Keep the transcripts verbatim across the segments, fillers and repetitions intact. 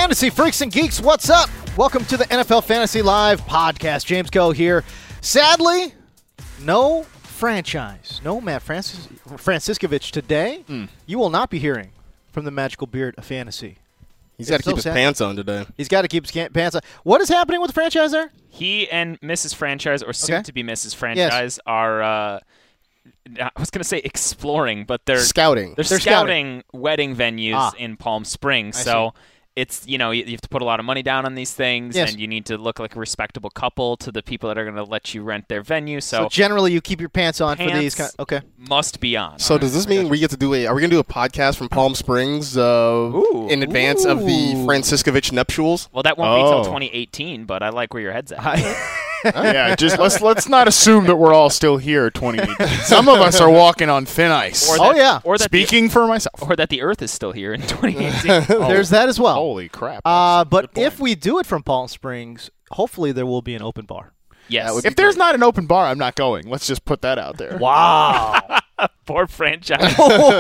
Fantasy freaks and geeks, what's up? Welcome to the N F L Fantasy Live podcast. James Coe here. Sadly, no franchise, no Matt Francis, Franciscovich today. Mm. You will not be hearing from the magical beard of fantasy. He's got to so keep his sad. pants on today. He's got to keep his pants on. What is happening with the franchise there? He and Missus Franchise, or soon Okay. to be Missus Franchise, yes. are. Uh, I was going to say exploring, but they're scouting. They're, they're scouting, scouting wedding venues ah. in Palm Springs. I so. See. It's, you know, you have to put a lot of money down on these things, yes. and you need to look like a respectable couple to the people that are going to let you rent their venue. So, so generally, you keep your pants on pants for these kind of, okay. Must be on. So does this mean we get to do a, are we going to do a podcast from Palm Springs uh, Ooh. in advance Ooh. of the Franciscovich nuptials? Well, that won't Oh. be till twenty eighteen, but I like where your head's at. Yeah, just let's let's not assume that we're all still here. Twenty eighteen. Some of us are walking on thin ice. Or Oh, that, yeah. Or that Speaking the, for myself. Or that the Earth is still here in twenty eighteen. Oh, There's that as well. Holy crap! Uh, That's a but good point. if we do it from Palm Springs, hopefully there will be an open bar. Yes. That would be if there's not an open bar, I'm not going. Let's just put that out there. Wow. Poor franchise. Just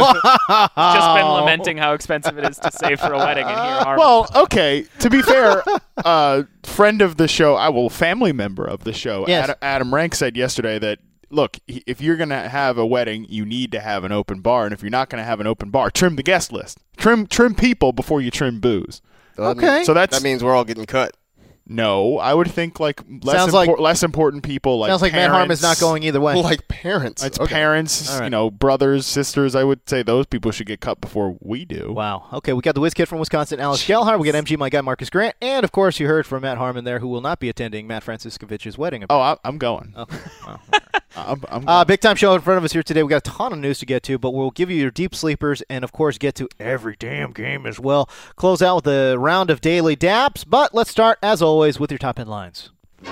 been lamenting how expensive it is to save for a wedding, and here are Well, okay. To be fair, uh, friend of the show, I will family member of the show, Yes. Adam, Adam Rank said yesterday that look, if you're going to have a wedding, you need to have an open bar, and if you're not going to have an open bar, trim the guest list. Trim trim people before you trim booze. So that Okay. means- So that's that means we're all getting cut. No, I would think like less Sounds impor- like- less important people like Sounds like Matt Harmon's not parents. going either way. Like parents. It's Okay. parents, All right. you know, brothers, sisters. I would say those people should get cut before we do. Wow. Okay, we got the Whiz Kid from Wisconsin, Alex Gellhart. We got M G, my guy, Marcus Grant. And, of course, you heard from Matt Harmon there, who will not be attending Matt Franciscovich's wedding. Oh, I, I'm going. Okay. Wow. I'm, I'm Uh, big time show in front of us here today. We got a ton of news to get to, but we'll give you your deep sleepers and, of course, get to every damn game as well. Close out with a round of daily daps, but let's start, as always, with your top headlines.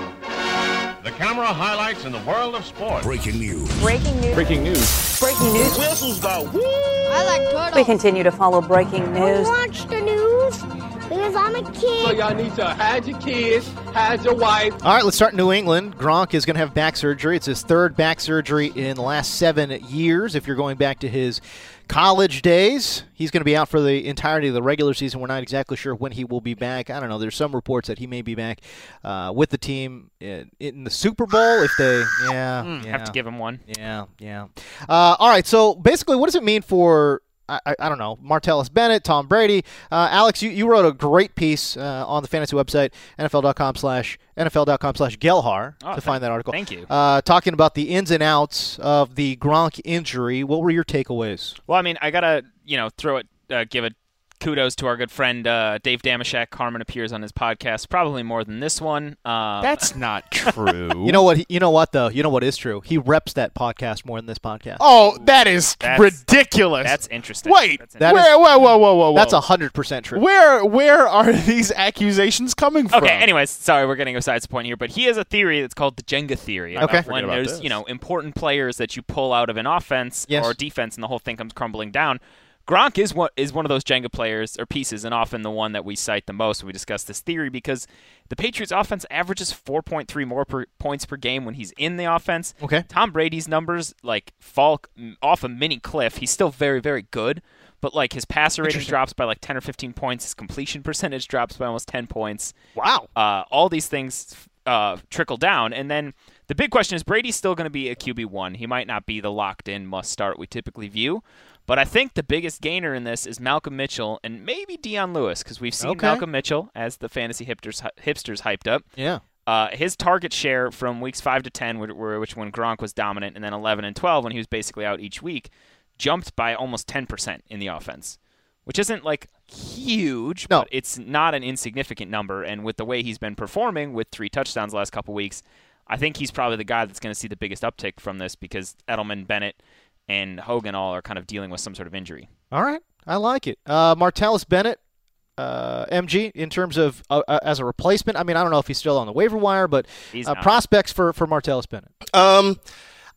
The camera highlights in the world of sports. Breaking news. Breaking news. breaking news. Breaking news. Whistles go woo! I like turtles. We continue to follow breaking news. Watch the news because I'm a kid. So y'all need to hide your kids, hide your wife. All right, let's start in New England. Gronk is going to have back surgery. It's his third back surgery in the last seven years. If you're going back to his college days, he's going to be out for the entirety of the regular season. We're not exactly sure when he will be back. I don't know. There's some reports that he may be back uh, with the team in, in the Super Bowl if they, yeah, Mm, yeah. have to give him one. Yeah, yeah. Uh, all right, so basically, what does it mean for, I, I, I don't know, Martellus Bennett, Tom Brady? Uh, Alex, you, you wrote a great piece uh, on the fantasy website, NFL.com slash NFL.com slash Gelhar Oh, to thank- find that article. thank you. Uh, talking about the ins and outs of the Gronk injury. What were your takeaways? Well, I mean, I gotta, you know, throw it, uh, give it kudos to our good friend uh, Dave Damashek. Carmen appears on his podcast probably more than this one. Um, That's not true. You know what? he- You know what though? You know what is true? He reps that podcast more than this podcast. Oh, that is That's- ridiculous. that's interesting. Wait, That's That where? is- whoa, whoa, whoa, whoa, whoa. That's a hundred percent true. Where, where are these accusations coming from? Okay, anyways, sorry, we're getting besides the point here, but he has a theory that's called the Jenga theory. Okay. When Forget about there's, this. you know, important players that you pull out of an offense Yes. or defense and the whole thing comes crumbling down. Gronk is one, is one of those Jenga players or pieces, and often the one that we cite the most when we discuss this theory, because the Patriots offense averages four point three more per, points per game when he's in the offense. Okay. Tom Brady's numbers, like, fall mm, off a mini cliff. He's still very, very good, but, like, his passer rating drops by, like, ten or fifteen points. His completion percentage drops by almost ten points. Wow. Uh, all these things uh, trickle down. And then the big question is, Brady's still going to be a Q B one. He might not be the locked-in must-start we typically view. But I think the biggest gainer in this is Malcolm Mitchell and maybe Deion Lewis, because we've seen Okay. Malcolm Mitchell, as the fantasy hipsters, hipsters hyped up. Yeah. Uh, his target share from weeks five to ten, which, which when Gronk was dominant, and then eleven and twelve when he was basically out each week, jumped by almost ten percent in the offense, which isn't like huge, No. but it's not an insignificant number. And with the way he's been performing with three touchdowns the last couple weeks, I think he's probably the guy that's going to see the biggest uptick from this, because Edelman, Bennett, and Hogan all are kind of dealing with some sort of injury. All right. I like it. Uh, Martellus Bennett, uh, M G, in terms of uh, uh, as a replacement. I mean, I don't know if he's still on the waiver wire, but He's uh, not. prospects for, for Martellus Bennett. Um,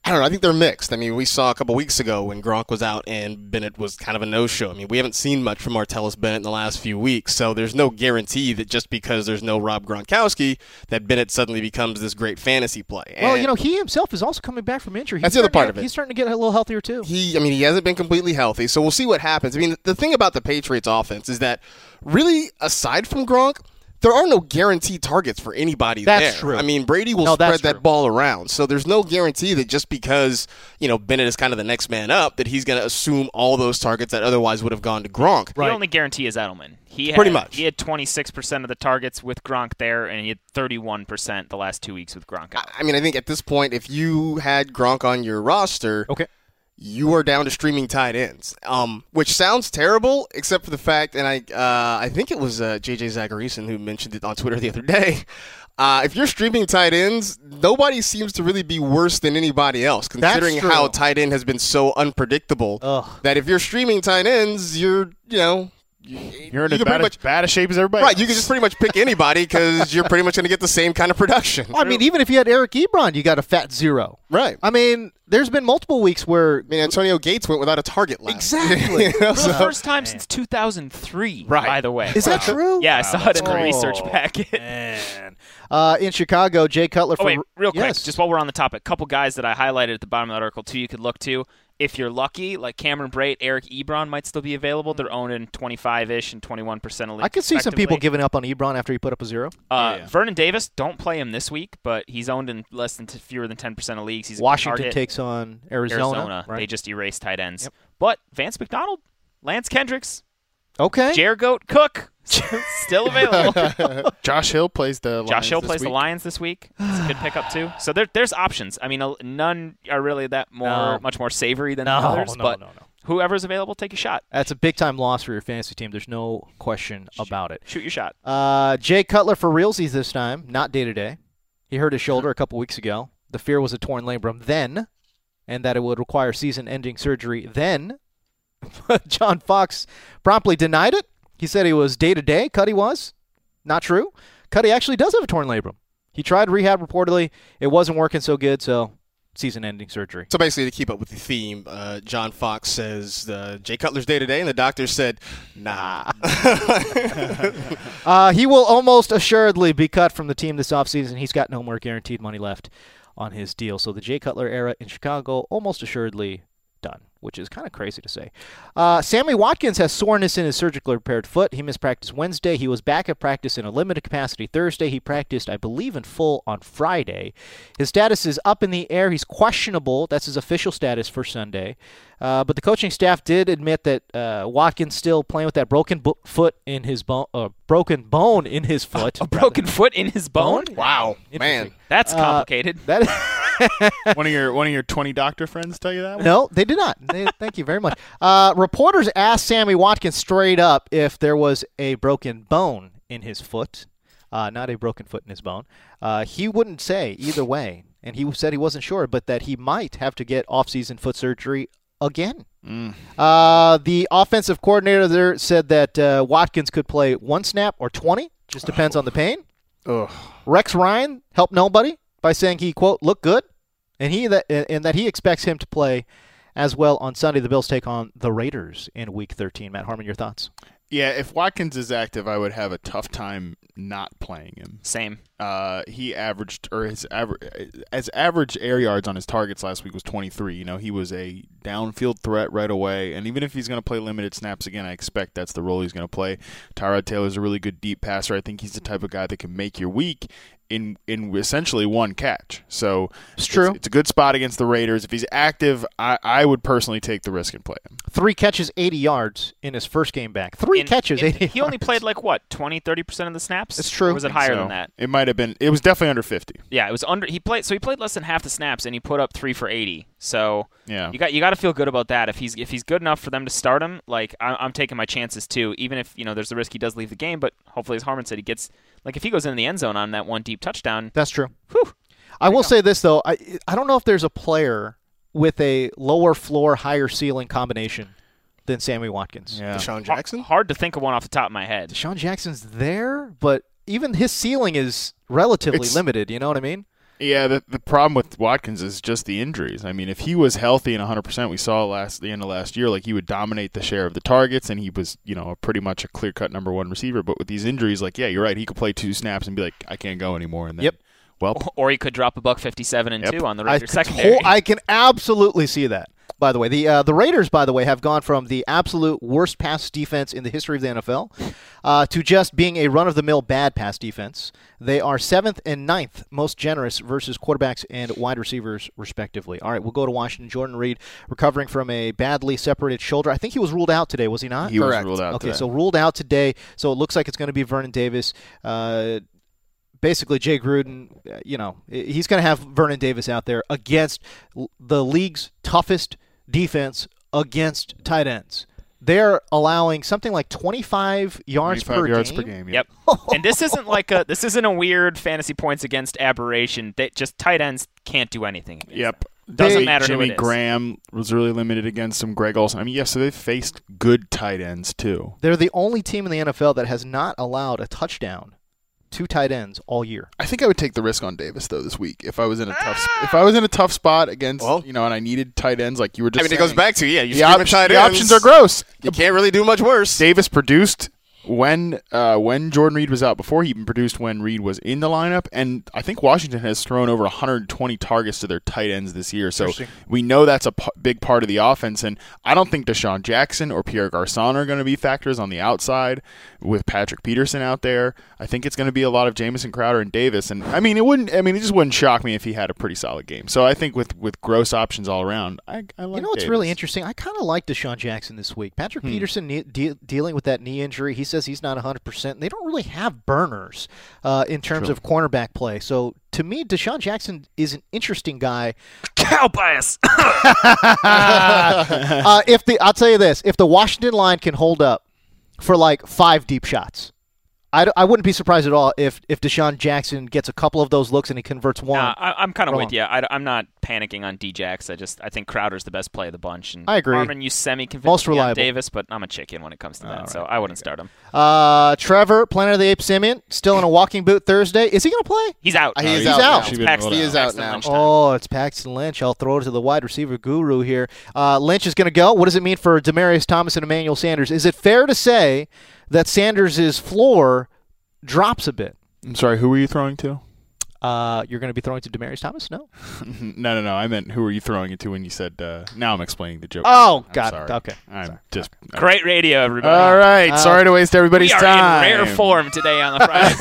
I don't know. I think they're mixed. I mean, we saw a couple weeks ago when Gronk was out and Bennett was kind of a no-show. I mean, we haven't seen much from Martellus Bennett in the last few weeks, so there's no guarantee that just because there's no Rob Gronkowski that Bennett suddenly becomes this great fantasy play. Well, and you know, he himself is also coming back from injury. He's that's the other part to, of it. He's starting to get a little healthier, too. He, I mean, he hasn't been completely healthy, so we'll see what happens. I mean, the thing about the Patriots offense is that really, aside from Gronk, there are no guaranteed targets for anybody that's there. That's true. I mean, Brady will no, spread that true. ball around. So there's no guarantee that just because, you know, Bennett is kind of the next man up, that he's going to assume all those targets that otherwise would have gone to Gronk. Right. The only guarantee is Edelman. He had, Pretty much. He had twenty-six percent of the targets with Gronk there, and he had thirty-one percent the last two weeks with Gronk out. I mean, I think at this point, if you had Gronk on your roster, okay. you are down to streaming tight ends, um, which sounds terrible, except for the fact, and I uh, I think it was uh, J J Zacharyson who mentioned it on Twitter the other day. Uh, if you're streaming tight ends, nobody seems to really be worse than anybody else, considering how tight end has been so unpredictable. Ugh. That if you're streaming tight ends, you're, you know, You're in as bad, much, bad a shape as everybody. Right, else. you can just pretty much pick anybody because you're pretty much going to get the same kind of production. Well, I mean, even if you had Eric Ebron, you got a fat zero. Right. I mean, there's been multiple weeks where I mean, Antonio Gates went without a target last. Exactly. you know, For so. the first time since two thousand three, right. by the way. Is that true? Yeah, I wow, saw it in cool. the research packet. Man. Uh, in Chicago, Jay Cutler. For, oh, wait, real quick, yes. just while we're on the topic, a couple guys that I highlighted at the bottom of that article, too, you could look to. If you're lucky, like Cameron Brate, Eric Ebron might still be available. They're owning twenty-five-ish and twenty-one percent of leagues. I could see some people giving up on Ebron after he put up a zero. Uh, yeah, yeah. Vernon Davis, don't play him this week, but he's owned in less than t- fewer than ten percent of leagues. He's Washington a takes on Arizona. Arizona. Right? They just erased tight ends. Yep. But Vance McDonald, Lance Kendricks, okay. Jared Cook, still available. Josh Hill plays the Lions Josh Hill this plays week. the Lions this week. It's a good pickup too. So there, there's options. I mean, uh, none are really that more No. much more savory than No, others. no, but no, no. whoever's available, take a shot. That's a big-time loss for your fantasy team. There's no question about it. Shoot your shot. Uh, Jay Cutler for realsies this time, not day-to-day. He hurt his shoulder a couple weeks ago. The fear was a torn labrum then, and that it would require season-ending surgery then. John Fox promptly denied it. He said he was day-to-day. Cuddy was. Not true. Cuddy actually does have a torn labrum. He tried rehab reportedly. It wasn't working so good, so season-ending surgery. So basically, to keep up with the theme, uh, John Fox says uh, Jay Cutler's day-to-day, and the doctor said, nah. uh, he will almost assuredly be cut from the team this offseason. He's got no more guaranteed money left on his deal. So the Jay Cutler era in Chicago, almost assuredly done, which is kind of crazy to say. Uh, Sammy Watkins has soreness in his surgically repaired foot. He missed practice Wednesday. He was back at practice in a limited capacity Thursday. He practiced, I believe, in full on Friday. His status is up in the air. He's questionable. That's his official status for Sunday. Uh, but the coaching staff did admit that uh, Watkins still playing with that broken bo- foot in his bone, uh, broken bone in his foot. A broken foot in his bone? Wow, man. That's complicated. Uh, that is one of your one of your twenty doctor friends tell you that one? No, they did not. They, thank you very much. Uh, reporters asked Sammy Watkins straight up if there was a broken bone in his foot, uh, not a broken foot in his bone. Uh, he wouldn't say either way, and he said he wasn't sure, but that he might have to get off-season foot surgery again. Mm. Uh, the offensive coordinator there said that uh, Watkins could play one snap or twenty. Just depends oh. on the pain. Ugh. Rex Ryan helped nobody by saying he, quote, looked good, and he that and that he expects him to play as well on Sunday. The Bills take on the Raiders in Week thirteen. Matt Harmon, your thoughts? Yeah, if Watkins is active, I would have a tough time not playing him. Same. Uh, he averaged, or his average, as average air yards on his targets last week was twenty-three. You know, he was a downfield threat right away. And even if he's going to play limited snaps again, I expect that's the role he's going to play. Tyrod Taylor's a really good deep passer. I think he's the type of guy that can make your week in in essentially one catch. So it's true. It's, it's a good spot against the Raiders. If he's active, I, I would personally take the risk and play him. Three catches, eighty yards in his first game back. Three in, catches, in, eighty He yards. only played like, what, twenty, thirty percent of the snaps? It's true. Or was it higher so. than that? It might have been. It was definitely under fifty. Yeah, it was under. He played. So he played less than half the snaps, and he put up three for eighty. So yeah. you got you got to feel good about that. If he's if he's good enough for them to start him, like I, I'm taking my chances too. Even if you know there's the risk he does leave the game, but hopefully, as Harmon said, he gets like if he goes into the end zone on that one deep touchdown. That's true. Whew, I will say this though, I I don't know if there's a player with a lower floor, higher ceiling combination than Sammy Watkins. Yeah. Deshaun Jackson? H- hard to think of one off the top of my head. Deshaun Jackson's there, but even his ceiling is relatively it's, limited. You know what I mean? Yeah, the the problem with Watkins is just the injuries. I mean, if he was healthy and one hundred percent, we saw last the end of last year, like he would dominate the share of the targets, and he was, you know, pretty much a clear-cut number one receiver. But with these injuries, like, yeah, you're right, he could play two snaps and be like, I can't go anymore. And then, yep. Well, or he could drop a buck fifty-seven and Yep. two on the I, Raiders secondary. to- I can absolutely see that. By the way, the uh, the Raiders, by the way, have gone from the absolute worst pass defense in the history of the N F L uh, to just being a run-of-the-mill bad pass defense. They are seventh and ninth most generous versus quarterbacks and wide receivers, respectively. All right, we'll go to Washington. Jordan Reed recovering from a badly separated shoulder. I think he was ruled out today, was he not? he Correct. was ruled out Okay, today. so ruled out today. So it looks like it's going to be Vernon Davis. Uh, basically, Jay Gruden, uh, you know, he's going to have Vernon Davis out there against l- the league's toughest defense against tight ends. They're allowing something like twenty-five yards twenty-five per yards game. per game. Yep. And this isn't like a this isn't a weird fantasy points against aberration. That just tight ends can't do anything. against Yep. them. Doesn't They- matter Jimmy who it is. Graham was really limited against some Greg Olsen. I mean, yeah, so they've faced good tight ends too. They're the only team in the N F L that has not allowed a touchdown to tight ends all year. I think I would take the risk on Davis though this week if I was in a tough sp- if I was in a tough spot against Well, you know and I needed tight ends like you were I just. mean, it saying. goes back to, yeah, you the, stream op- tight the ends. options are gross. You can't really do much worse. Davis produced when uh, when Jordan Reed was out before. He even produced when Reed was in the lineup, and I think Washington has thrown over one hundred twenty targets to their tight ends this year. So we know that's a p- big part of the offense, and I don't think Deshaun Jackson or Pierre Garçon are going to be factors on the outside with Patrick Peterson out there. I think it's going to be a lot of Jamison Crowder and Davis, and I mean it wouldn't. I mean it just wouldn't shock me if he had a pretty solid game. So I think with, with gross options all around, I, I like. You know what's Davis. really interesting? I kind of like Deshaun Jackson this week. Patrick Hmm. Peterson ne- de- dealing with that knee injury. He says he's not one hundred percent. They don't really have burners uh, in terms True. of cornerback play. So to me, Deshaun Jackson is an interesting guy. Cow bias. uh, if the I'll tell you this: if the Washington line can hold up for like five deep shots, I, I wouldn't be surprised at all if if Deshaun Jackson gets a couple of those looks and he converts one. Nah, I, I'm kind of Wrong. with you. I, am not panicking on D-Jax. I just I think Crowder's the best play of the bunch. And I agree. Harmon, you semi-convinced Most me on reliable. Davis, but I'm a chicken when it comes to that, All so right. I wouldn't start him. Uh, Trevor, Planet of the Apes Simeon, still in a walking boot Thursday. Is he going to play? He's out. Uh, he is he's out. out. now. She been Paxton- rolled He is out Paxton now. Lynch time. Oh, it's Paxton Lynch. I'll throw it to the wide receiver guru here. Uh, Lynch is going to go. What does it mean for Demaryius Thomas and Emmanuel Sanders? Is it fair to say that Sanders' floor drops a bit? I'm sorry. Who were you throwing to? Uh, you're going to be throwing to Demaryius Thomas? No. No, no, no. I meant who were you throwing it to when you said? Uh, now I'm explaining the joke. Oh, I'm got sorry. it. Okay. I'm just. Great radio, everybody. All right. sorry to waste everybody's We are time. in rare form today on the Friday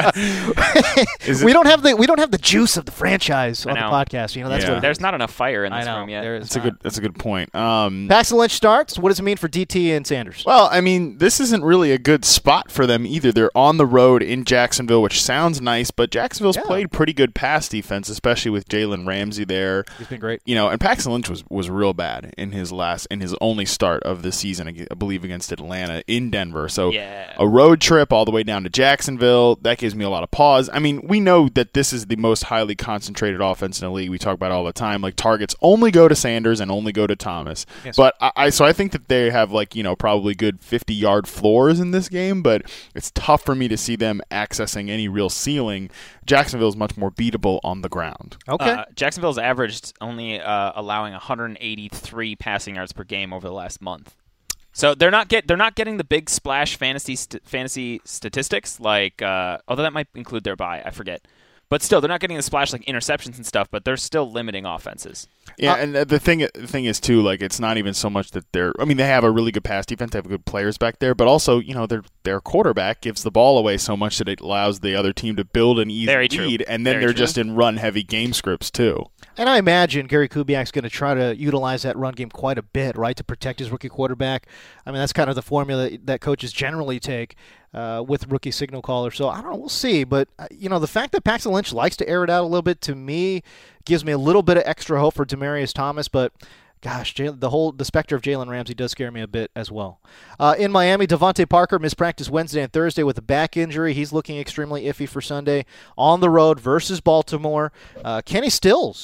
podcast. Is it- we don't have the we don't have the juice of the franchise I on the know. podcast. You know that's Yeah. what it There's is. not enough fire in I this know. room yet. There is That's a not. good. That's a good point. Um, Paxton Lynch starts. What does it mean for D T and Sanders? well, I mean, this isn't really a good spot for them either. They're on the road in Jacksonville, which sounds nice, but Jacksonville's Yeah. played pretty good pass defense, especially with Jalen Ramsey there. He's been great. You know, and Paxton Lynch was, was real bad in his last in his only start of the season, I believe, against Atlanta in Denver. So Yeah. a road trip all the way down to Jacksonville, that gives me a lot of pause. I mean, we know that this is the most highly concentrated offense in the league. We talk about it all the time. Like, targets only go to Sanders and only go to Thomas. Yes. But I, I so I think that they have, like, you know, probably good fifty-yard floors in this game, but it's tough for me to see them accessing any real ceiling. Jacksonville's much more beatable on the ground. Okay. Uh, Jacksonville's averaged only uh, allowing one hundred eighty-three passing yards per game over the last month. So they're not get they're not getting the big splash fantasy st- fantasy statistics like uh, although that might include their bye, I forget. But still, they're not getting the splash like interceptions and stuff. But they're still limiting offenses. Yeah, Uh, and the thing the thing is too, like, it's not even so much that they're. I mean, they have a really good pass defense, they have good players back there, but also, you know, their their quarterback gives the ball away so much that it allows the other team to build an easy Very true. lead, and then Very they're true. just in run heavy game scripts too. And I imagine Gary Kubiak's going to try to utilize that run game quite a bit, right, to protect his rookie quarterback. I mean, that's kind of the formula that, that coaches generally take uh, with rookie signal callers. So I don't know, we'll see. But uh, you know, the fact that Paxton Lynch likes to air it out a little bit, to me, gives me a little bit of extra hope for Demaryius Thomas. But gosh, Jay, the whole the specter of Jalen Ramsey does scare me a bit as well. Uh, in Miami, Devontae Parker mispracticed Wednesday and Thursday with a back injury. He's looking extremely iffy for Sunday on the road versus Baltimore. Uh, Kenny Stills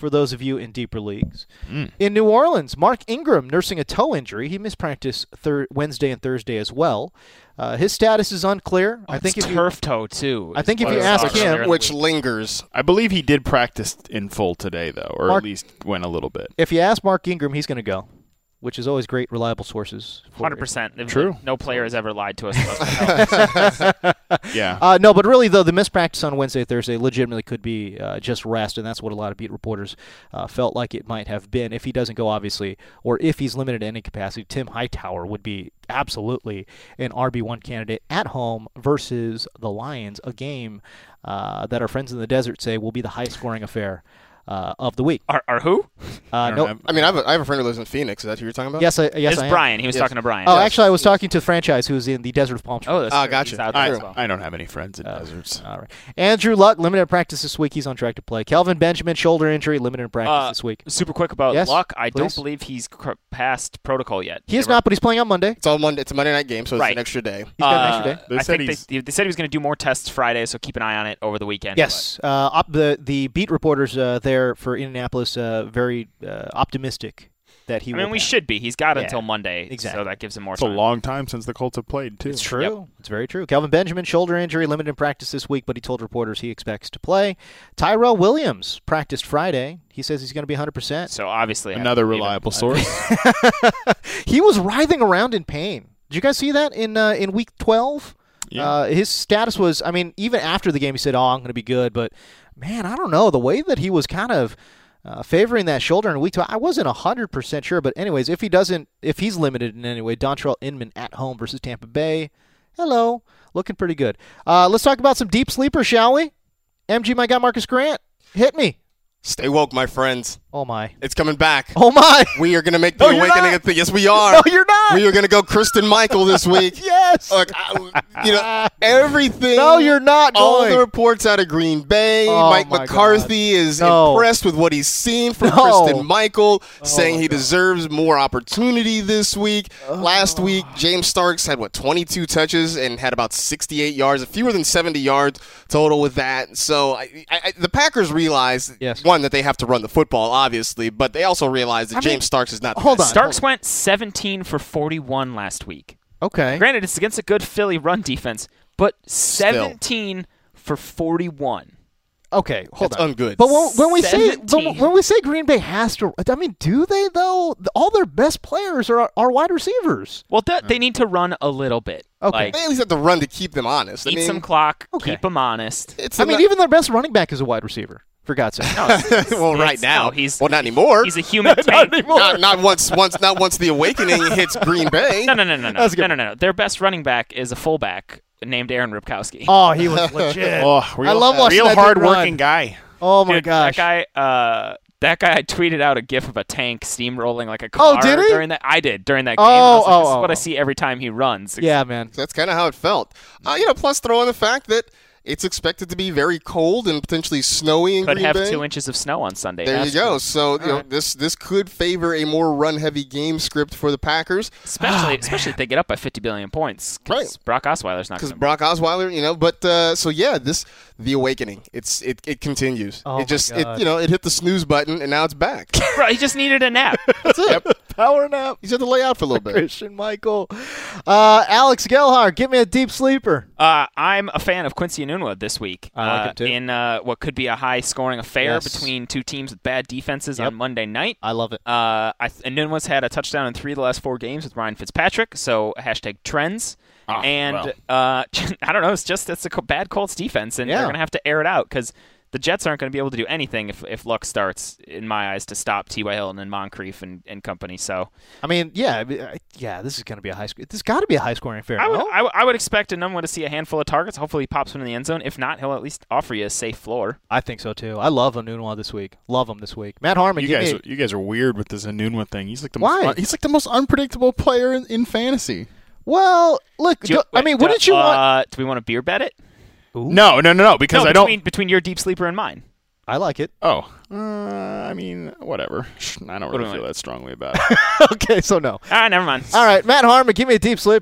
for those of you in deeper leagues. Mm. In New Orleans, Mark Ingram nursing a toe injury. He missed practice thir- Wednesday and Thursday as well. Uh, his status is unclear. Oh, I think it's if turf you, toe too. I think if What you I ask saw earlier him- in the Which week. lingers. I believe he did practice in full today, though, or Mark- at least went a little bit. if you ask Mark Ingram, he's going to go, which is always great, reliable sources. for one hundred percent. True. No player has ever lied to us about that. Yeah. Uh, no, but really, though, the missed practice on Wednesday, Thursday legitimately could be uh, just rest, and that's what a lot of beat reporters uh, felt like it might have been. If he doesn't go, obviously, or if he's limited to any capacity, Tim Hightower would be absolutely an R B one candidate at home versus the Lions, a game uh, that our friends in the desert say will be the high-scoring affair uh, of the week. Are, are who? Uh, don't no, have- I mean, I have, a, I have a friend who lives in Phoenix. Is that who you're talking about? yes, I, yes, It's I am. Brian. He was Yes. talking to Brian. Oh, actually, I was talking to the franchise who's in the desert of Palm Springs. Oh, that's Ah, true. gotcha. He's out there I, as well. I don't have any friends in Uh, deserts. All right. Andrew Luck, limited practice this week. He's on track to play. Kelvin Benjamin, shoulder injury, limited practice Uh, this week. Super quick about Yes, Luck. I please. don't believe he's cr- past protocol yet. He is They were- not, but he's playing on Monday. It's all Monday. It's a Monday night game, so it's Right. an extra day. He's got an Uh, extra day. They I said think he's- they, they said he was going to do more tests Friday, so keep an eye on it over the weekend. Yes, uh, op- the the beat reporters uh, there for Indianapolis uh, very uh, optimistic that he. But, I will mean, we pass. should be. He's got Yeah, until Monday, exactly. so that gives him more It's a time. long time since the Colts have played, too. It's true. Yep. It's very true. Kelvin Benjamin, shoulder injury, limited in practice this week, but he told reporters he expects to play. Tyrell Williams practiced Friday. He says he's going to be one hundred percent. So obviously, I Another believe him. reliable source. He was writhing around in pain. Did you guys see that in uh, in week twelve? Yeah. Uh, his status was, I mean, even after the game, he said, "Oh, I'm going to be good." But man, I don't know the way that he was kind of uh, favoring that shoulder in week twelve. I wasn't a hundred percent sure, but anyways, if he doesn't, if he's limited in any way, Dontrell Inman at home versus Tampa Bay. Hello, looking pretty good. Uh, let's talk about some deep sleepers, shall we? M G, my guy Marcus Grant, hit me. Stay woke, my friends. Oh my. It's coming back. Oh my. We are going to make the No, you're awakening not. a thing. Yes, we are. No, you're not. We are going to go Kristen Michael this week. Yes. Look, I, you know, everything. No, you're not All going. the reports out of Green Bay. Oh, Mike my McCarthy is No. impressed with what he's seen from No. Oh, Kristen Michael, saying my he God. deserves more opportunity this week. Last week, James Starks had, what, twenty-two touches and had about sixty-eight yards, fewer than seventy yards total with that. So I, I, I, the Packers realize, Yes. one, that they have to run the football, obviously, but they also realize that I mean, James Starks is not the hold best. on. Starks went seventeen for forty-one last week. Okay. Granted, it's against a good Philly run defense, but seventeen for forty-one. Okay, hold That's on. ungood. But when, when we say seventeen. but when we say Green Bay has to, I mean, do they though? All their best players are are wide receivers. Well, th- they need to run a little bit. Okay. Like, They at least have to run to keep them honest. I eat mean, some clock, Okay. keep them honest. it's I mean, not- even their best running back is a wide receiver. For God's sake. No, it's- well, right it's- now, no, he's well, not anymore. he's a human tank. not, not once, once, not once the awakening hits Green Bay. No, no, no, no, no, That's a good no, no, no, no. Their best running back is a fullback named Aaron Ripkowski. Oh, he was legit. Oh, real, I love watching real that dude hard-working run. guy. Oh my Dude, gosh. that guy, uh, that guy, I tweeted out a gif of a tank steamrolling like a car. Oh, did he? During that, I did during that game. Oh, I was like, oh, this is oh, what I oh. see every time he runs. Yeah, man. That's kind of how it felt. Uh, you know, plus throw in the fact that it's expected to be very cold and potentially snowy in Could Green have Bay. two inches of snow on Sunday. There That's you go. true. So you know, right. this this could favor a more run-heavy game script for the Packers. Especially, especially if they get up by fifty billion points. 'cause Right. Brock Osweiler's not Because going to. Brock Osweiler, you know, but uh, so yeah, this the awakening. It's it, it continues. Oh, my it just God. it you know it hit the snooze button and now it's back. Bro, he just needed a nap. That's it. Power nap. He's had to lay out for a little bit. Christian Michael. Uh, Alex Gelhar, give me a deep sleeper. Uh, I'm a fan of Quincy Enunwa this week. I like uh, it too. In uh, what could be a high-scoring affair Yes. between two teams with bad defenses Yep. on Monday night. I love it. Uh, I th- Enunwa's had a touchdown in three of the last four games with Ryan Fitzpatrick, so hashtag trends. Ah, and well. uh, I don't know, it's just it's a co- bad Colts defense, and Yeah. they're going to have to air it out because the Jets aren't going to be able to do anything if, if Luck starts, in my eyes, to stop T Y. Hilton and Moncrief and, and company. So I mean, yeah, I mean, I- yeah. This is going to be a high. Sc- this got to be a high scoring affair. I would, no? I, would- I would expect Enunwa to see a handful of targets. Hopefully he pops one in the end zone. If not, he'll at least offer you a safe floor. I think so too. I love Enunwa this week. Love him this week. Matt Harmon, You give guys, me. you guys are weird with this Enunwa thing. He's like the Why? most, he's like the most unpredictable player in, in fantasy. Well, look. Do you- do- I wait, mean, do- wouldn't you want? uh, Do we want to beer bet it? No, no, no, no. Because No, I between, don't. between your deep sleeper and mine. I like it. Oh, uh, I mean, whatever. I don't do really we feel want? that strongly about it. Okay, so no. Ah, never mind. All right, Matt Harmon, give me a deep sleeper.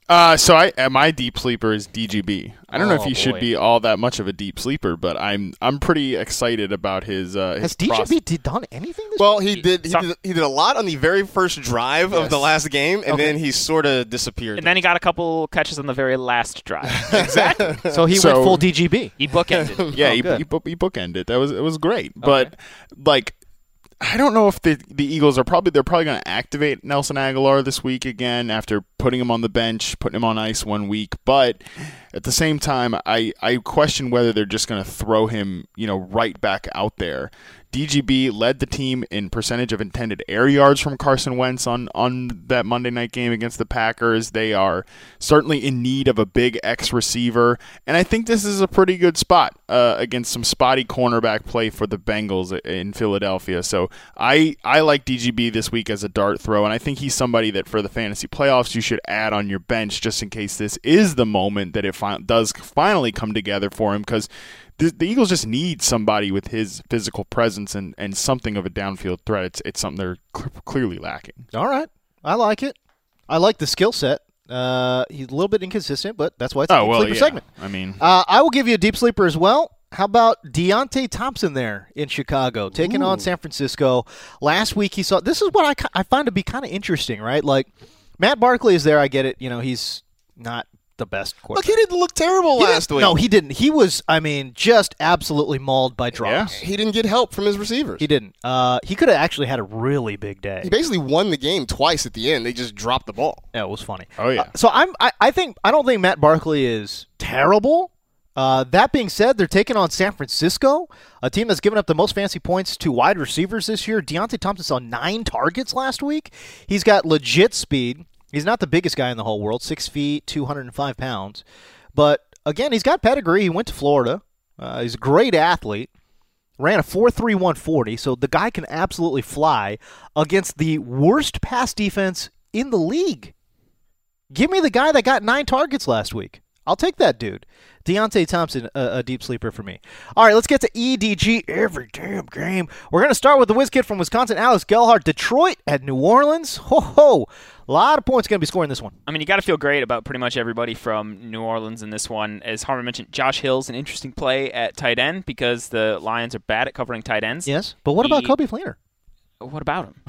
Uh, so I uh, my deep sleeper is D G B. I don't know if Oh, he boy. should be all that much of a deep sleeper, but I'm I'm pretty excited about his. Uh, his Has D G B pros- did done anything this Well, he did, he So- did. He did a lot on the very first drive of the Yes. last game, and Okay. then he sort of disappeared. And then he got a couple catches on the very last drive. exactly. So he So- went full D G B. He bookended. Yeah, Oh, he, good. he, book- he bookended. That was it was great, but like. I don't know if the the Eagles are probably they're probably going to activate Nelson Aguilar this week again after putting him on the bench, putting him on ice one week. But at the same time, I, I question whether they're just going to throw him, you know, right back out there. D G B led the team in percentage of intended air yards from Carson Wentz on, on that Monday night game against the Packers. They are certainly in need of a big X receiver, and I think this is a pretty good spot uh, against some spotty cornerback play for the Bengals in Philadelphia. So I, I like D G B this week as a dart throw, and I think he's somebody that for the fantasy playoffs you should add on your bench just in case this is the moment that it fi- does finally come together for him, because the, the Eagles just need somebody with his physical presence and, and something of a downfield threat. It's, it's something they're cl- clearly lacking. All right. I like it. I like the skill set. Uh, he's a little bit inconsistent, but that's why it's a Oh, deep well, sleeper yeah. segment. I mean, Uh, I will give you a deep sleeper as well. How about Deontay Thompson there in Chicago, taking on San Francisco? Last week he saw – this is what I, ki- I find to be kind of interesting, right? Like, Matt Barkley is there. I get it. You know, he's not the best Look, quarterback. he didn't look terrible He last didn't- week. No, he didn't. He was, I mean, just absolutely mauled by drops. he didn't get help from his receivers. He didn't. Uh, he could have actually had a really big day. He basically won the game twice at the end. They just dropped the ball. Yeah, it was funny. Oh, yeah. Uh, so I'm. I, I think. I don't think Matt Barkley is terrible. Uh, that being said, they're taking on San Francisco, a team that's given up the most fancy points to wide receivers this year. Deontay Thompson saw nine targets last week. He's got legit speed. He's not the biggest guy in the whole world, six feet, two hundred five pounds. But again, he's got pedigree. He went to Florida. Uh, he's a great athlete. Ran a four three one forty, so the guy can absolutely fly against the worst pass defense in the league. Give me the guy that got nine targets last week. I'll take that dude. Deontay Thompson, a, a deep sleeper for me. All right, let's get to E D G every damn game. We're going to start with the whiz kid from Wisconsin, Alex Gellhardt. Detroit at New Orleans. Ho, ho. A lot of points going to be scored in this one. I mean, you got to feel great about pretty much everybody from New Orleans in this one. As Harmon mentioned, Josh Hill's an interesting play at tight end because the Lions are bad at covering tight ends. Yes, but what about He- Kobe Fleener? What about him?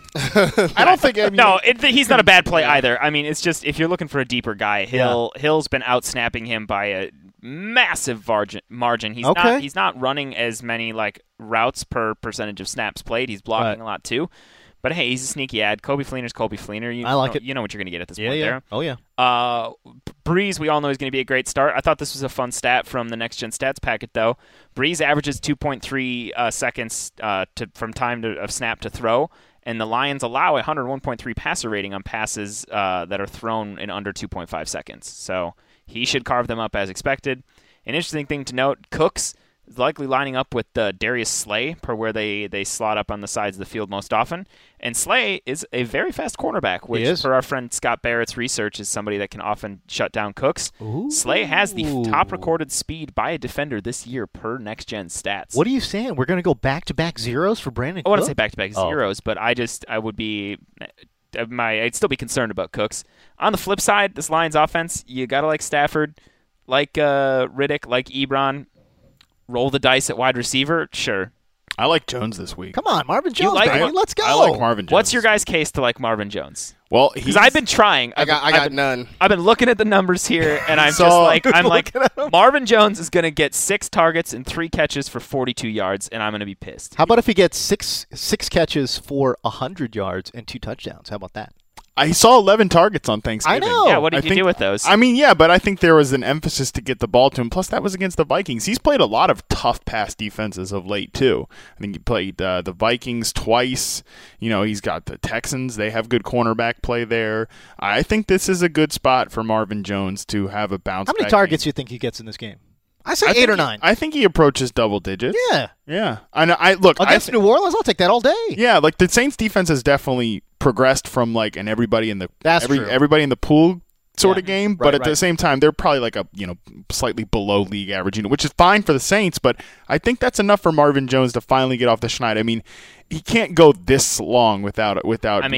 I don't think I mean, No, it, he's not a bad play either. I mean, it's just if you're looking for a deeper guy, Hill Hill's been out snapping him by a massive vargin, margin. He's Okay. not he's not running as many like routes per percentage of snaps played. He's blocking Right. a lot too. But hey, he's a sneaky ad. Kobe Fleener's Kobe Fleener. You I like know, it. You know what you're going to get at this Yeah, point yeah. there. Oh, yeah. Uh, Breeze, we all know is going to be a great start. I thought this was a fun stat from the Next Gen Stats packet, though. Breeze averages two point three uh, seconds uh, to, from time to, of snap to throw, and the Lions allow a one oh one point three passer rating on passes uh, that are thrown in under two point five seconds. So he should carve them up as expected. An interesting thing to note, Cooks is likely lining up with uh, Darius Slay, per where they, they slot up on the sides of the field most often. And Slay is a very fast cornerback, which, is. for our friend Scott Barrett's research, is somebody that can often shut down Cooks. Slay has the f- top recorded speed by a defender this year per next-gen stats. What are you saying? We're going to go back-to-back zeros for Brandon I want to Cook? say back-to-back Oh. zeros, but I just I would be uh, my I'd still be concerned about Cooks. On the flip side, this Lions offense, you gotta like Stafford, like uh, Riddick, like Ebron. Roll the dice at wide receiver, sure. I like Jones this week. Come on, Marvin Jones, like baby. him? Let's go. I like Marvin Jones. What's your guys' case to like Marvin Jones? Well, Because he's I've been trying. I I've got, been, I I've got been, none. I've been looking at the numbers here, and I'm So- just like, I'm like, Looking at 'em. Marvin Jones is going to get six targets and three catches for forty-two yards, and I'm going to be pissed. How about if he gets six six catches for one hundred yards and two touchdowns? How about that? I saw eleven targets on Thanksgiving. I know. Yeah, what did I you think- do with those? I mean, yeah, but I think there was an emphasis to get the ball to him. Plus, that was against the Vikings. He's played a lot of tough pass defenses of late, too. I think he played uh, the Vikings twice. You know, he's got the Texans. They have good cornerback play there. I think this is a good spot for Marvin Jones to have a bounce How many back targets game. do you think he gets in this game? I say I eight think or he- nine. I think he approaches double digits. yeah. Yeah. I know. I look. I Against th- New Orleans, I'll take that all day. Yeah, like the Saints defense has definitely progressed from like an everybody in the That's every, true. everybody in the pool sort Yeah. of game, Right, but at right. the same time they're probably like a, you know, slightly below league average, you know, which is fine for the Saints, but I think that's enough for Marvin Jones to finally get off the schneid. I mean, he can't go this long without without I mean,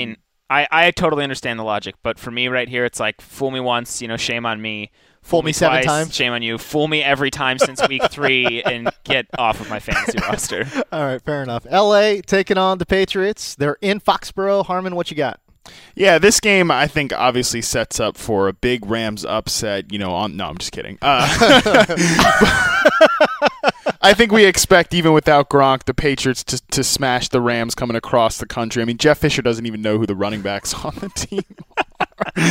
I, I totally understand the logic, but for me right here, it's like fool me once, you know, shame on me. Fool me seven twice, times. Shame on you. Fool me every time since week three and get off of my fantasy roster. All right, fair enough. L A taking on the Patriots. They're in Foxborough. Harmon, what you got? Yeah, this game I think obviously sets up for a big Rams upset. You know, on no, I'm just kidding. Uh, I think we expect, even without Gronk, the Patriots to to smash the Rams coming across the country. I mean, Jeff Fisher doesn't even know who the running backs on the team are.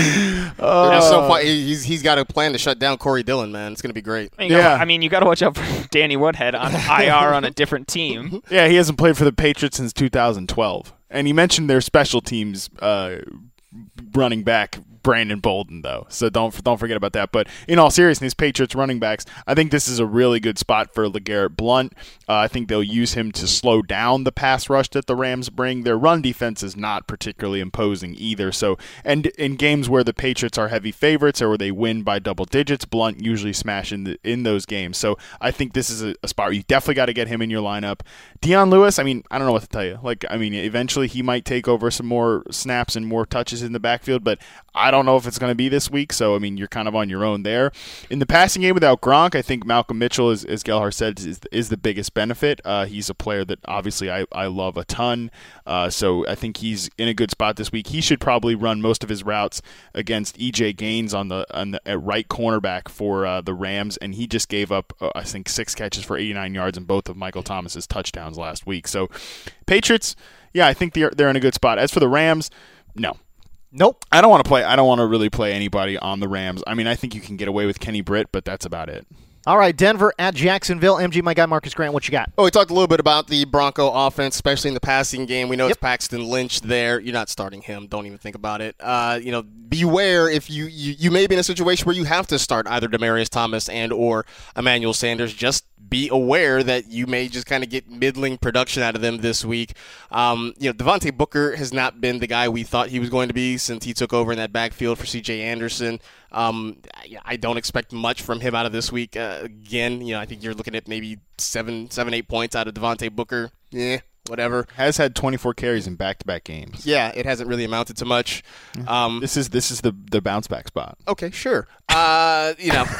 uh, so far, he's he's got a plan to shut down Corey Dillon, man. It's going to be great. I mean, you yeah, gotta, I mean, you got to watch out for Danny Woodhead on I R on a different team. Yeah, he hasn't played for the Patriots since two thousand twelve. And he mentioned their special teams uh, running back, Brandon Bolden, though. So don't don't forget about that. But in all seriousness, Patriots running backs, I think this is a really good spot for LeGarrette Blount. Uh, I think they'll use him to slow down the pass rush that the Rams bring. Their run defense is not particularly imposing either. So, and in games where the Patriots are heavy favorites or where they win by double digits, Blount usually smash in, the, in those games. So I think this is a, a spot where you definitely got to get him in your lineup. Dion Lewis, I mean, I don't know what to tell you. Like, I mean, eventually he might take over some more snaps and more touches in the backfield, but I don't know if it's going to be this week. So, I mean, you're kind of on your own there. In the passing game without Gronk, I think Malcolm Mitchell, is, as Gelhar said, is, is the biggest benefit. Uh, he's a player that obviously I, I love a ton. Uh, so I think he's in a good spot this week. He should probably run most of his routes against E J Gaines on the, on the at right cornerback for uh, the Rams, and he just gave up, uh, I think, six catches for eighty-nine yards and both of Michael Thomas's touchdowns last week. So Patriots, yeah, I think they're they're in a good spot. As for the Rams, no. Nope. I don't want to play. I don't want to really play anybody on the Rams. I mean, I think you can get away with Kenny Britt, but that's about it. All right, Denver at Jacksonville. M G, my guy Marcus Grant, what you got? Oh, we talked a little bit about the Bronco offense, especially in the passing game. We know Yep. it's Paxton Lynch there. You're not starting him. Don't even think about it. Uh, you know, beware if you, you you may be in a situation where you have to start either Demaryius Thomas and or Emmanuel Sanders. Just be aware that you may just kind of get middling production out of them this week. Um, you know, Devontae Booker has not been the guy we thought he was going to be since he took over in that backfield for C J Anderson. Um, I don't expect much from him out of this week. Uh, again, you know, I think you're looking at maybe seven, seven, eight points out of Devontae Booker. Yeah, whatever. Has had twenty-four carries in back-to-back games. Yeah, it hasn't really amounted to much. Um, This is this is the the bounce back spot. okay, sure. Uh, you know,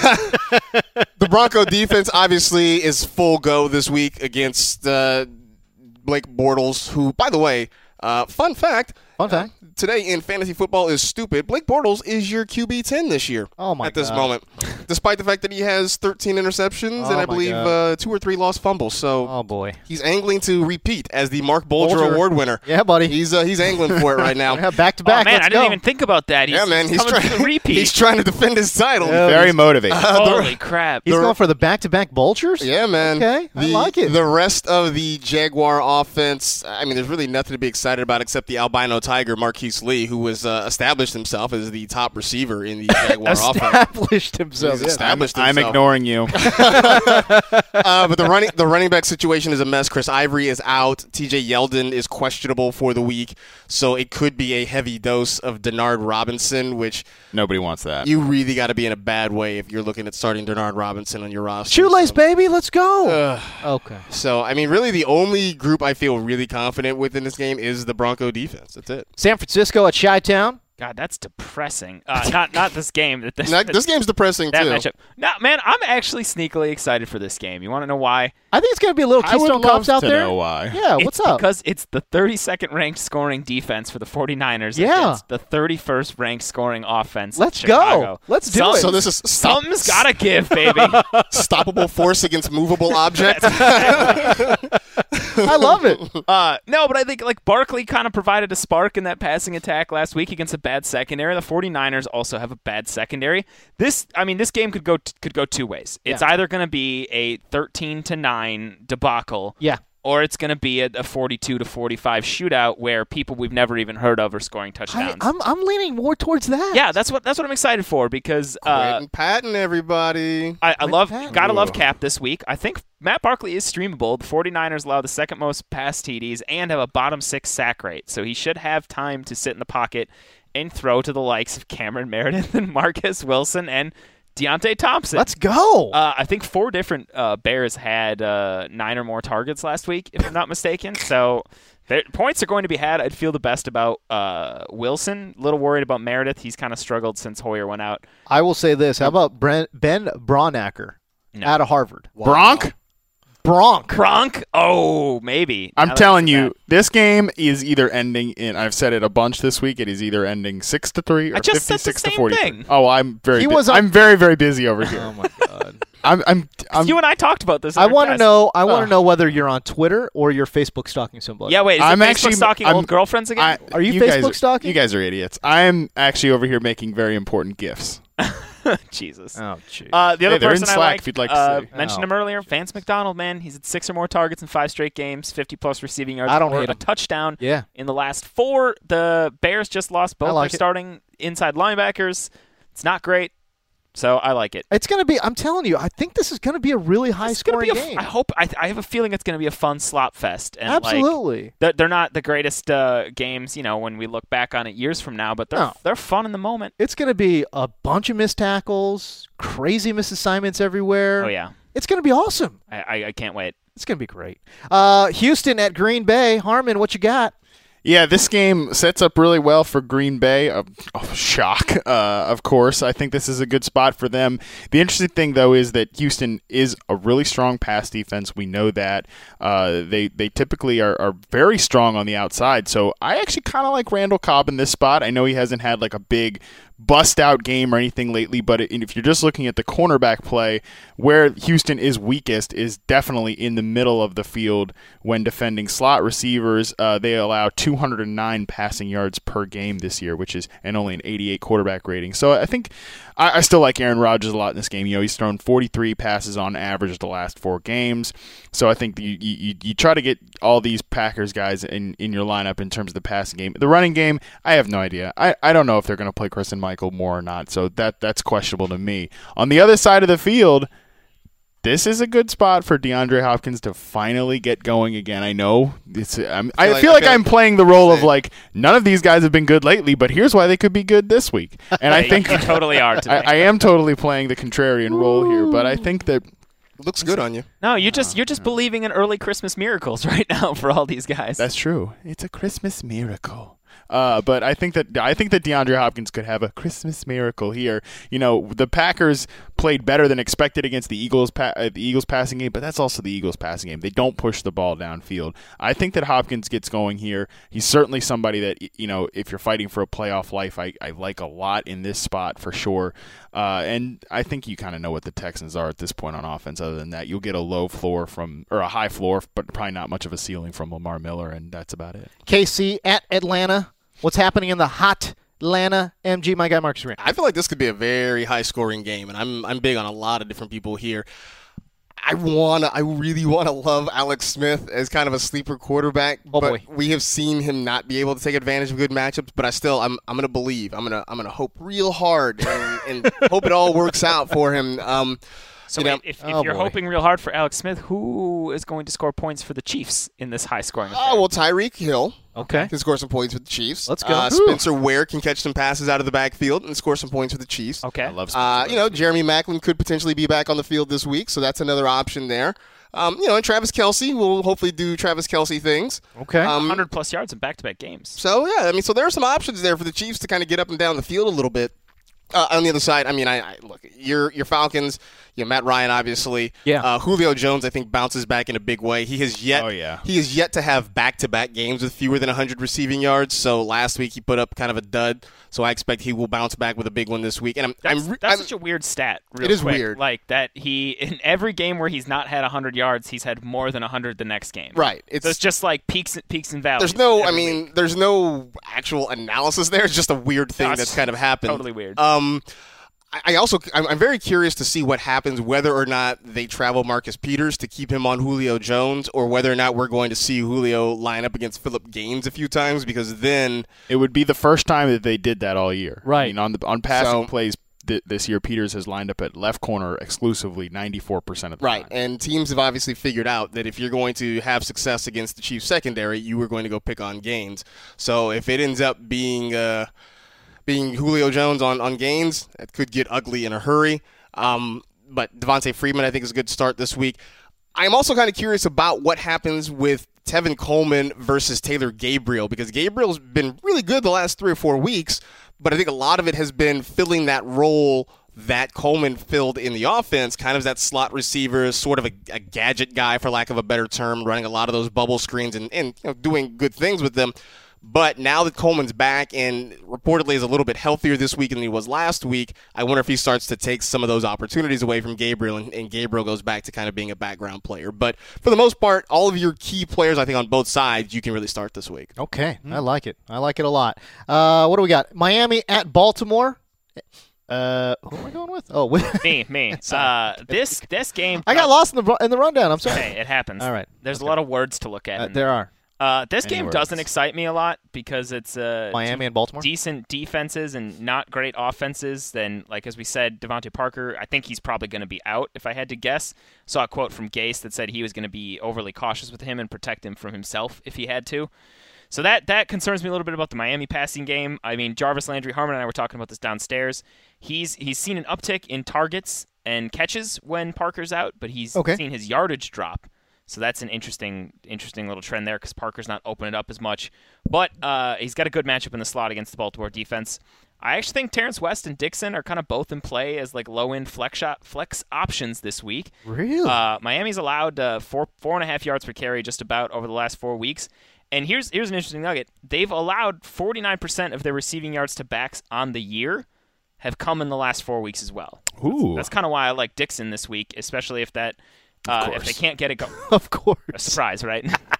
the Bronco defense obviously is full go this week against uh, Blake Bortles, who, by the way, uh, fun fact. Fun fact. Uh, today in fantasy football is stupid. Blake Bortles is your Q B ten this year. Oh, my At this God. moment. Despite the fact that he has thirteen interceptions Oh, and I my believe God. uh, two or three lost fumbles. So Oh, boy. he's angling to repeat as the Mark Bolger, Bolger. Award winner. Yeah, buddy. He's uh, he's angling for it right now. Yeah, back to Oh, back. man, Let's I didn't go. even think about that. He's, Yeah, man, he's coming for trying. the repeat. He's trying to defend his title. Yeah, Very motivated. Holy crap. He's the- going for the back-to-back Bolgers? Yeah, man. Okay, I the, like it. The rest of the Jaguar offense, I mean, there's really nothing to be excited about except the albino tiger, Marquise Lee, who has uh, established himself as the top receiver in the Jaguar offense. Established himself. He's yeah. established I'm himself. ignoring you. uh, but the running the running back situation is a mess. Chris Ivory is out. T J Yeldon is questionable for the week, so it could be a heavy dose of Denard Robinson, which Nobody wants that. you really got to be in a bad way if you're looking at starting Denard Robinson on your roster. Shoelace, so. baby. Let's go. Ugh. Okay. So, I mean, really the only group I feel really confident with in this game is the Bronco defense. That's it. San Francisco at Chi-Town. God, that's depressing. Uh, not not this game. This, Now, this game's depressing, that too. matchup. No, man, I'm actually sneakily excited for this game. You want to know why? I think it's going to be a little I would Keystone love Cops out to there. know why. Yeah, what's it's up? Because it's the thirty-second ranked scoring defense for the 49ers Yeah. against the thirty-first ranked scoring offense. Let's in Chicago. go. Let's do Some- it. So this is stop, Something's got to give, baby. stoppable force against movable object. I love it. Uh, no, but I think like Barkley kind of provided a spark in that passing attack last week against a bad secondary. The 49ers also have a bad secondary. This, I mean, this game could go t- could go two ways. It's Yeah. either going to be a thirteen to nine debacle, Yeah. or it's going to be a, a forty-two to forty-five shootout where people we've never even heard of are scoring I, touchdowns. I'm I'm leaning more towards that. yeah, that's what that's what I'm excited for because uh, Quentin Patton, everybody. I, I love Patton. gotta love Ooh. Cap this week. I think Matt Barkley is streamable. The 49ers allow the second most pass T Ds and have a bottom six sack rate, so he should have time to sit in the pocket and throw to the likes of Cameron Meredith and Marcus Wilson and Deontay Thompson. Let's go. Uh, I think four different uh, Bears had uh, nine or more targets last week, if I'm not mistaken. So their points are going to be had. I'd feel the best about uh, Wilson. A little worried about Meredith. He's kind of struggled since Hoyer went out. I will say this. How about Brent, Ben Bronacker No. out of Harvard? Wow. Bronk? Bronk. Gronk? Oh, maybe. I'm Now that telling you you, said that. this game is either ending in. I've said it a bunch this week. It is either ending six to three or I just said the fifty-six to same forty-three. thing. Oh, I'm very. He bu- was on- I'm very very busy over here. Oh my god. I'm. I'm. I'm You and I talked about this. at I our want to test. know. I want to Ugh. know whether you're on Twitter or you're Facebook stalking somebody. Yeah, wait. Is I'm it Facebook actually- stalking I'm- old girlfriends again? I- Are you guys Facebook are- stalking? You guys are idiots. I'm actually over here making very important gifts. Jesus. Oh, jeez. Uh, the other Hey, they're in person I Slack like, if you'd like to uh, see. mentioned Oh. him earlier, Vance McDonald, man. He's had six or more targets in five straight games, fifty-plus receiving yards, I don't or hate a him. touchdown Yeah. in the last four. The Bears just lost both like their it. starting inside linebackers. It's not great, so I like it. It's going to be. I'm telling you. I think this is going to be a really high It's gonna scoring be a f- game. I hope. I, I have a feeling it's going to be a fun slop fest. And Like, Absolutely. they're, they're not the greatest uh, games, you know, when we look back on it years from now, but they're No. they're fun in the moment. It's going to be a bunch of missed tackles, crazy misassignments everywhere. Oh yeah, It's going to be awesome. I, I, I can't wait. It's going to be great. Uh, Houston at Green Bay. Harmon, what you got? Yeah, this game sets up really well for Green Bay. Uh, oh, shock, uh, of course. I think this is a good spot for them. The interesting thing, though, is that Houston is a really strong pass defense. We know that. Uh, they they typically are, are very strong on the outside. So I actually kind of like Randall Cobb in this spot. I know he hasn't had like a big bust-out game or anything lately, but if you're just looking at the cornerback play, where Houston is weakest is definitely in the middle of the field when defending slot receivers. Uh, they allow two hundred nine passing yards per game this year, which is and only an eighty-eight quarterback rating. So I think I, I still like Aaron Rodgers a lot in this game. You know, he's thrown forty-three passes on average the last four games. So I think you you, you try to get all these Packers guys in, in your lineup in terms of the passing game. The running game, I have no idea. I, I don't know if they're going to play Kristen Michael more or not. So that that's questionable to me. On the other side of the field, this is a good spot for DeAndre Hopkins to finally get going again. I know it's. I'm, I, like- feel I like feel I'm like- playing the role of Same. like none of these guys have been good lately, but here's why they could be good this week. And I think you totally are today. I, I am totally playing the contrarian role here, but I think that Looks good on you. No, you just you're just believing in early Christmas miracles right now for all these guys. that's true. It's a Christmas miracle. Uh, but I think that I think that DeAndre Hopkins could have a Christmas miracle here. You know, the Packers played better than expected against the Eagles, pa- uh, the Eagles passing game, but that's also the Eagles passing game. They don't push the ball downfield. I think that Hopkins gets going here. He's certainly somebody that, you know, if you're fighting for a playoff life, I, I like a lot in this spot for sure. Uh, and I think you kind of know what the Texans are at this point on offense. Other than that, you'll get a low floor from, or a high floor, but probably not much of a ceiling from Lamar Miller, and that's about it. K C at Atlanta. What's happening in the hot Atlanta? M G, my guy Marcus Green. I feel like this could be a very high-scoring game, and I'm I'm big on a lot of different people here. I wanna, I really wanna love Alex Smith as kind of a sleeper quarterback, Oh, but boy. we have seen him not be able to take advantage of good matchups. But I still, I'm I'm gonna believe. I'm gonna I'm gonna hope real hard and, and hope it all works out for him. Um, So you know, wait, if, if Oh, you're boy. hoping real hard for Alex Smith, who is going to score points for the Chiefs in this high-scoring affair? oh well, Tyreek Hill Okay. can score some points with the Chiefs. Let's go. Uh, Ooh. Spencer Ware can catch some passes out of the backfield and score some points with the Chiefs. Okay. I love Uh, you know, Jeremy Maclin could potentially be back on the field this week, so that's another option there. Um, you know, and Travis Kelce will hopefully do Travis Kelce things. Okay. Um, one hundred plus yards in back-to-back games. So, yeah, I mean, so there are some options there for the Chiefs to kind of get up and down the field a little bit. Uh, on the other side, I mean, I, I look, your your Falcons, you know, Matt Ryan, obviously. Yeah. Uh, Julio Jones, I think, bounces back in a big way. He has yet, Oh, yeah. he has yet to have back-to-back games with fewer than one hundred receiving yards. So last week he put up kind of a dud. So I expect he will bounce back with a big one this week. And I'm, That's, I'm, re- that's I'm such a weird stat. Real It is quick. weird. Like that he in every game where he's not had one hundred yards, he's had more than one hundred the next game. right. It's So it's just like peaks, peaks and valleys. There's no, I every mean, week. there's no actual analysis there. It's just a weird thing No, it's that's kind of happened. totally weird. Um, I I also, I'm I'm very curious to see what happens whether or not they travel Marcus Peters to keep him on Julio Jones, or whether or not we're going to see Julio line up against Phillip Gaines a few times, because then It would be the first time that they did that all year. Right. I mean, on the on passing So- plays th- this year, Peters has lined up at left corner exclusively ninety-four percent of the right, time. and teams have obviously figured out that if you're going to have success against the Chiefs secondary, you are going to go pick on Gaines. So if it ends up being uh, being Julio Jones on, on Gaines, it could get ugly in a hurry. Um, but Devontae Freeman, I think, is a good start this week. I'm also kind of curious about what happens with Tevin Coleman versus Taylor Gabriel, because Gabriel's been really good the last three or four weeks, but I think a lot of it has been filling that role that Coleman filled in the offense, kind of that slot receiver, sort of a, a gadget guy, for lack of a better term, running a lot of those bubble screens and, and you know, doing good things with them. But now that Coleman's back and reportedly is a little bit healthier this week than he was last week, I wonder if he starts to take some of those opportunities away from Gabriel, and, and Gabriel goes back to kind of being a background player. But for the most part, all of your key players, I think, on both sides, you can really start this week. Okay, mm. I like it. I like it a lot. Uh, what do we got? Miami at Baltimore. Uh, who am I going with? Oh, me, me. Uh, this this game. I got uh, lost in the in the rundown. I'm sorry. Hey, it happens. All right. There's okay. a lot of words to look at. Uh, there are. Uh, this Any game words. doesn't excite me a lot because it's uh, Miami and Baltimore. Decent defenses and not great offenses. Then, like as we said, Devontae Parker, I think he's probably going to be out if I had to guess. Saw a quote from Gase that said he was going to be overly cautious with him and protect him from himself if he had to. So that that concerns me a little bit about the Miami passing game. I mean, Jarvis Landry, Harmon and I were talking about this downstairs. He's he's seen an uptick in targets and catches when Parker's out, but he's okay. seen his yardage drop. So that's an interesting interesting little trend there because Parker's not opening it up as much. But uh, he's got a good matchup in the slot against the Baltimore defense. I actually think Terrence West and Dixon are kind of both in play as like low-end flex shot, flex options this week. Really? Uh, Miami's allowed uh, four four and a half yards per carry just about over the last four weeks. And here's here's an interesting nugget. They've allowed forty-nine percent of their receiving yards to backs on the year have come in the last four weeks as well. Ooh. That's kind of why I like Dixon this week, especially if that uh, if they can't get it going. Of course. A surprise, right?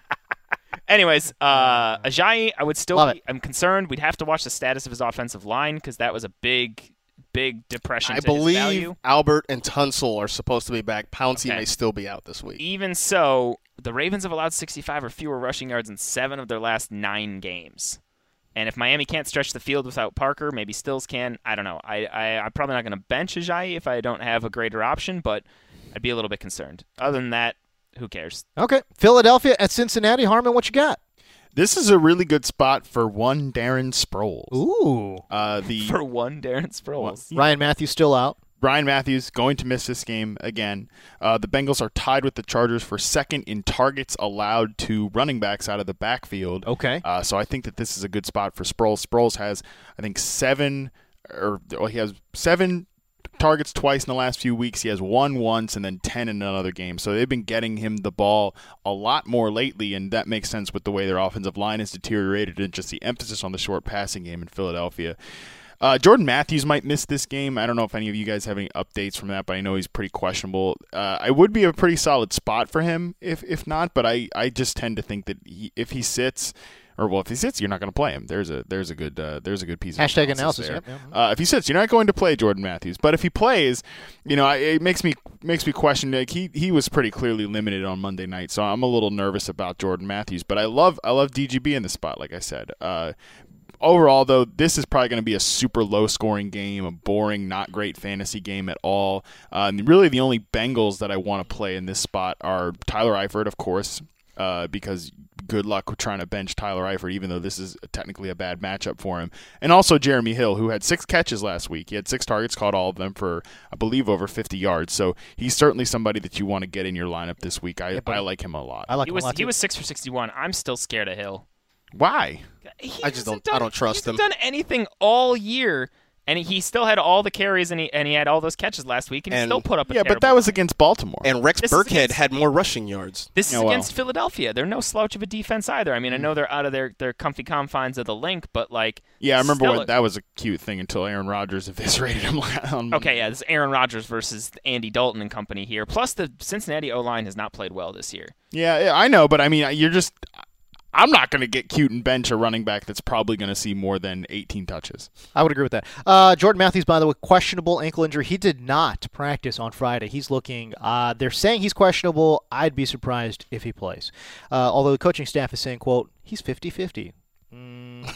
Anyways, uh, Ajayi, I would still be, I'm concerned. We'd have to watch the status of his offensive line because that was a big, big depression I to his believe value. Albert and Tunsil are supposed to be back. Pouncey Okay. may still be out this week. Even so, the Ravens have allowed sixty-five or fewer rushing yards in seven of their last nine games. And if Miami can't stretch the field without Parker, maybe Stills can. I don't know. I, I, I'm probably not going to bench Ajayi if I don't have a greater option, but I'd be a little bit concerned. Other than that, who cares? Okay. Philadelphia at Cincinnati. Harmon, what you got? This is a really good spot for one Darren Sproles. Ooh. Uh, the For one Darren Sproles. Ryan Matthews still out. Ryan Matthews going to miss this game again. Uh, the Bengals are tied with the Chargers for second in targets allowed to running backs out of the backfield. Okay. Uh, so I think that this is a good spot for Sproles. Sproles has, I think, seven, or well, he has seven targets twice in the last few weeks. He has one once and then ten in another game. So they've been getting him the ball a lot more lately, and that makes sense with the way their offensive line has deteriorated and just the emphasis on the short passing game in Philadelphia. Uh, Jordan Matthews might miss this game. I don't know if any of you guys have any updates from that, but I know he's pretty questionable. Uh, I would be a pretty solid spot for him if if not, but I, I just tend to think that he, if he sits, or well, if he sits, you're not going to play him. There's a there's a good uh, there's a good piece of Hashtag analysis analysis. there. Yep, yep. Uh, if he sits, you're not going to play Jordan Matthews. But if he plays, you know, it makes me makes me question. Like he he was pretty clearly limited on Monday night, so I'm a little nervous about Jordan Matthews. But I love I love D G B in the spot, like I said. Uh, Overall, though, this is probably going to be a super low-scoring game, a boring, not great fantasy game at all. Uh, and really, the only Bengals that I want to play in this spot are Tyler Eifert, of course, uh, because good luck with trying to bench Tyler Eifert, even though this is technically a bad matchup for him. And also Jeremy Hill, who had six catches last week. He had six targets, caught all of them for, I believe, over fifty yards. So he's certainly somebody that you want to get in your lineup this week. I, Yeah, I like him a lot. I like He him was a lot he too. was six for sixty-one. I'm still scared of Hill. Why? He I just hasn't don't- I done- don't trust he him. hasn't done anything all year, and he still had all the carries and he and he had all those catches last week, and, he And- still put up a Yeah, but terrible that was against Baltimore. And Rex This is Burkhead against- had more rushing yards. This is Oh, well. against Philadelphia. They're no slouch of a defense either. I mean, I know they're out of their, their comfy confines of the link, but like, Yeah, I remember still when a- that was a cute thing until Aaron Rodgers eviscerated him. on Okay, yeah, this is Aaron Rodgers versus Andy Dalton and company here. Plus, the Cincinnati O-line has not played well this year. Yeah, yeah, I know, but I mean, you're just. I'm not going to get cute and bench a running back that's probably going to see more than eighteen touches. I would agree with that. Uh, Jordan Matthews, by the way, questionable ankle injury. He did not practice on Friday. He's looking, uh, they're saying he's questionable. I'd be surprised if he plays. Uh, although the coaching staff is saying, quote, he's fifty-fifty. Mm,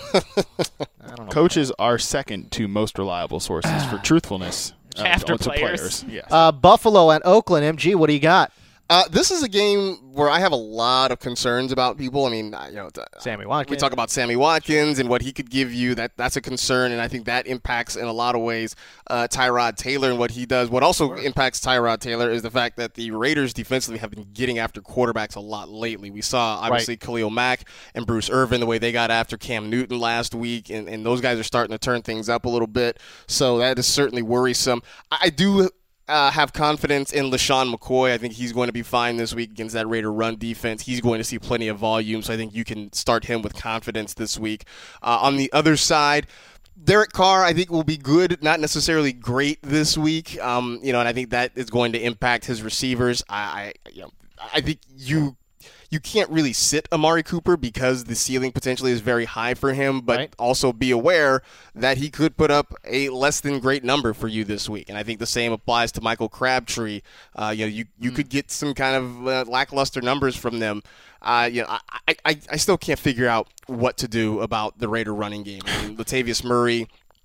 I don't know. Coaches are second to most reliable sources for truthfulness. uh, After to players. Yes. Uh, Buffalo at Oakland. M G, what do you got? Uh, this is a game where I have a lot of concerns about people. I mean, you know, Sammy Watkins. We talk about Sammy Watkins and what he could give you. That that's a concern, and I think that impacts in a lot of ways uh, Tyrod Taylor and what he does. What also impacts Tyrod Taylor is the fact that the Raiders defensively have been getting after quarterbacks a lot lately. We saw obviously right. Khalil Mack and Bruce Irvin, the way they got after Cam Newton last week, and, and those guys are starting to turn things up a little bit. So that is certainly worrisome. I, I do. Uh, have confidence in LaShawn McCoy. I think he's going to be fine this week against that Raider run defense. He's going to see plenty of volume, so I think you can start him with confidence this week. Uh, on the other side, Derek Carr, I think, will be good, not necessarily great this week. Um, you know, and I think that is going to impact his receivers. I, I, you know, I think you. You can't really sit Amari Cooper because the ceiling potentially is very high for him, but right. also be aware that he could put up a less than great number for you this week. And I think the same applies to Michael Crabtree. Uh, you know, you, you mm. could get some kind of uh, lackluster numbers from them. Uh, you know, I, I, I still can't figure out what to do about the Raider running game. I mean, Latavius Murray,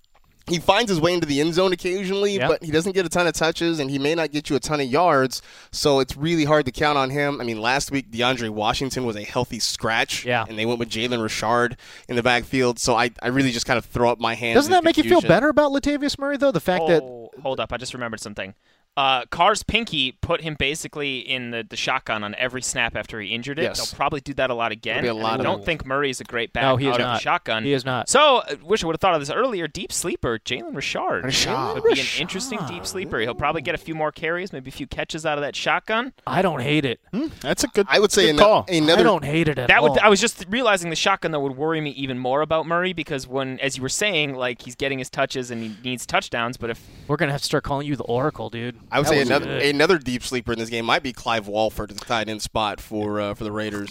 he finds his way into the end zone occasionally, yep. but he doesn't get a ton of touches, and he may not get you a ton of yards, so it's really hard to count on him. I mean, last week, DeAndre Washington was a healthy scratch, yeah. and they went with Jalen Richard in the backfield, so I, I really just kind of throw up my hands. Doesn't that make confusion. you feel better about Latavius Murray, though? The fact oh, that... Hold up, I just remembered something. Uh, Carr's pinky put him basically in the, the shotgun on every snap after he injured it. Yes. They'll probably do that a lot again. A lot I of don't them. think Murray is a great back no, he out is of not. the shotgun. He is not. So, I wish I would have thought of this earlier. Deep sleeper, Jalen Richard. Richard. Would be an interesting deep sleeper. He'll probably get a few more carries, maybe a few catches out of that shotgun. I don't hate it. Hmm, that's a good I would say good an- call. another. I don't hate it at that all. would. I was just realizing the shotgun, though, would worry me even more about Murray because when, as you were saying, like he's getting his touches and he needs touchdowns, but if We're going to have to start calling you the Oracle, dude. I would That say was another good. another deep sleeper in this game might be Clive Walford at the tight end spot for uh, for the Raiders.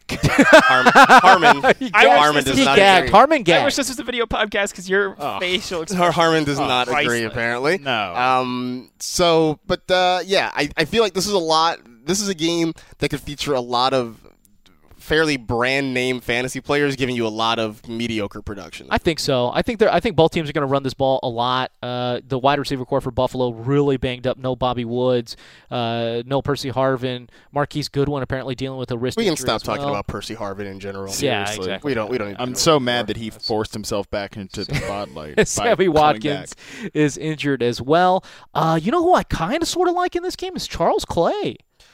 Harmon, Harmon, Harmon does he not gagged. agree. Harmon gagged. I wish this was a video podcast because your Oh. facial expression. Harmon does Oh, not agree, priceless. apparently. No. Um. So, but uh, yeah, I, I feel like this is a lot. This is a game that could feature a lot of fairly brand name fantasy players giving you a lot of mediocre production. I think so. I think they're. I think both teams are going to run this ball a lot. Uh, the wide receiver core for Buffalo really banged up. No Bobby Woods, uh, no Percy Harvin, Marquise Goodwin apparently dealing with a wrist we can injury stop as talking well. about Percy Harvin in general. Yeah, Seriously. exactly. We don't. We don't. Need to I'm do so it mad anymore. that he forced himself back into the spotlight. by Sammy coming Watkins back. is injured as well. Uh, you know who I kind of sort of like in this game is Charles Clay.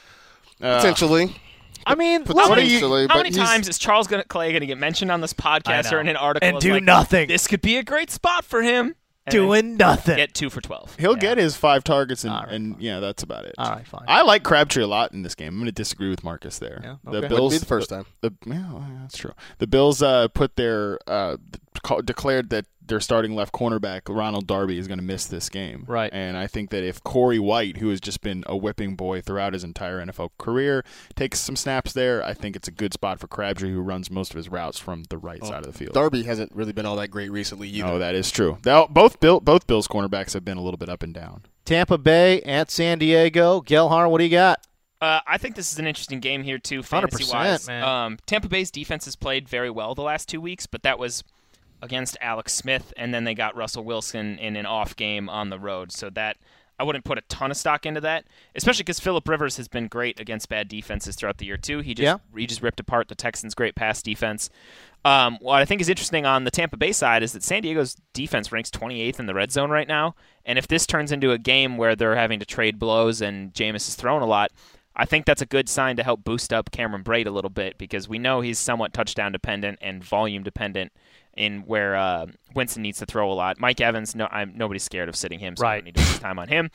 Uh, Potentially. I mean, look, How many, Potentially, how but many he's- times is Charles gonna, Clay going to get mentioned on this podcast I or in know. an article And as do like, nothing. This could be a great spot for him. And doing nothing. then Get two for twelve. He'll Yeah. get his five targets, and, All right, and fine. yeah, that's about it. All right, fine. I like Crabtree a lot in this game. I'm going to disagree with Marcus there. Yeah, The okay. Bills, Wouldn't be the first time. The, yeah, well, that's true. The Bills uh, put their uh, ca- declared that their starting left cornerback Ronald Darby is going to miss this game. Right. And I think that if Corey White, who has just been a whipping boy throughout his entire N F L career, takes some snaps there, I think it's a good spot for Crabtree, who runs most of his routes from the right Well, side of the field. Darby hasn't really been all that great recently either. Oh, that is true. They'll- both Bill, both Bills cornerbacks have been a little bit up and down. Tampa Bay at San Diego. Gelhar, what do you got? Uh, I think this is an interesting game here too, one hundred fantasy percent, wise. man. Um, Tampa Bay's defense has played very well the last two weeks, but that was against Alex Smith, and then they got Russell Wilson in an off game on the road. So that I wouldn't put a ton of stock into that, especially because Phillip Rivers has been great against bad defenses throughout the year too. He just Yeah. he just ripped apart the Texans' great pass defense. Um, what I think is interesting on the Tampa Bay side is that San Diego's defense ranks twenty-eighth in the red zone right now, and if this turns into a game where they're having to trade blows and Jameis is throwing a lot, I think that's a good sign to help boost up Cameron Brate a little bit because we know he's somewhat touchdown dependent and volume dependent in where uh, Winston needs to throw a lot. Mike Evans, no, I'm nobody's scared of sitting him, so I Right. don't need to waste time on him.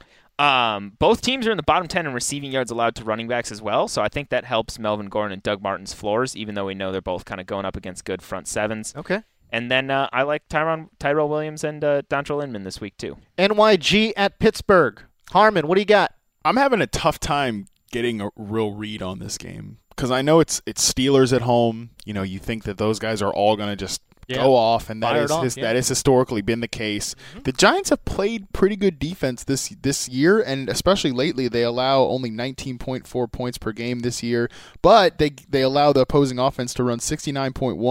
Um, both teams are in the bottom ten in receiving yards allowed to running backs as well, so I think that helps Melvin Gordon and Doug Martin's floors, even though we know they're both kind of going up against good front sevens. Okay. And then uh, I like Tyron, Tyrell Williams and uh, Dontrell Inman this week too. N Y G at Pittsburgh. Harmon, what do you got? I'm having a tough time getting a real read on this game because I know it's it's Steelers at home. You know, you think that those guys are all going to just Yeah. go off, and that Fire it is off, his, yeah. that has historically been the case. Mm-hmm. The Giants have played pretty good defense this this year, and especially lately, they allow only nineteen point four points per game this year, but they they allow the opposing offense to run sixty-nine point one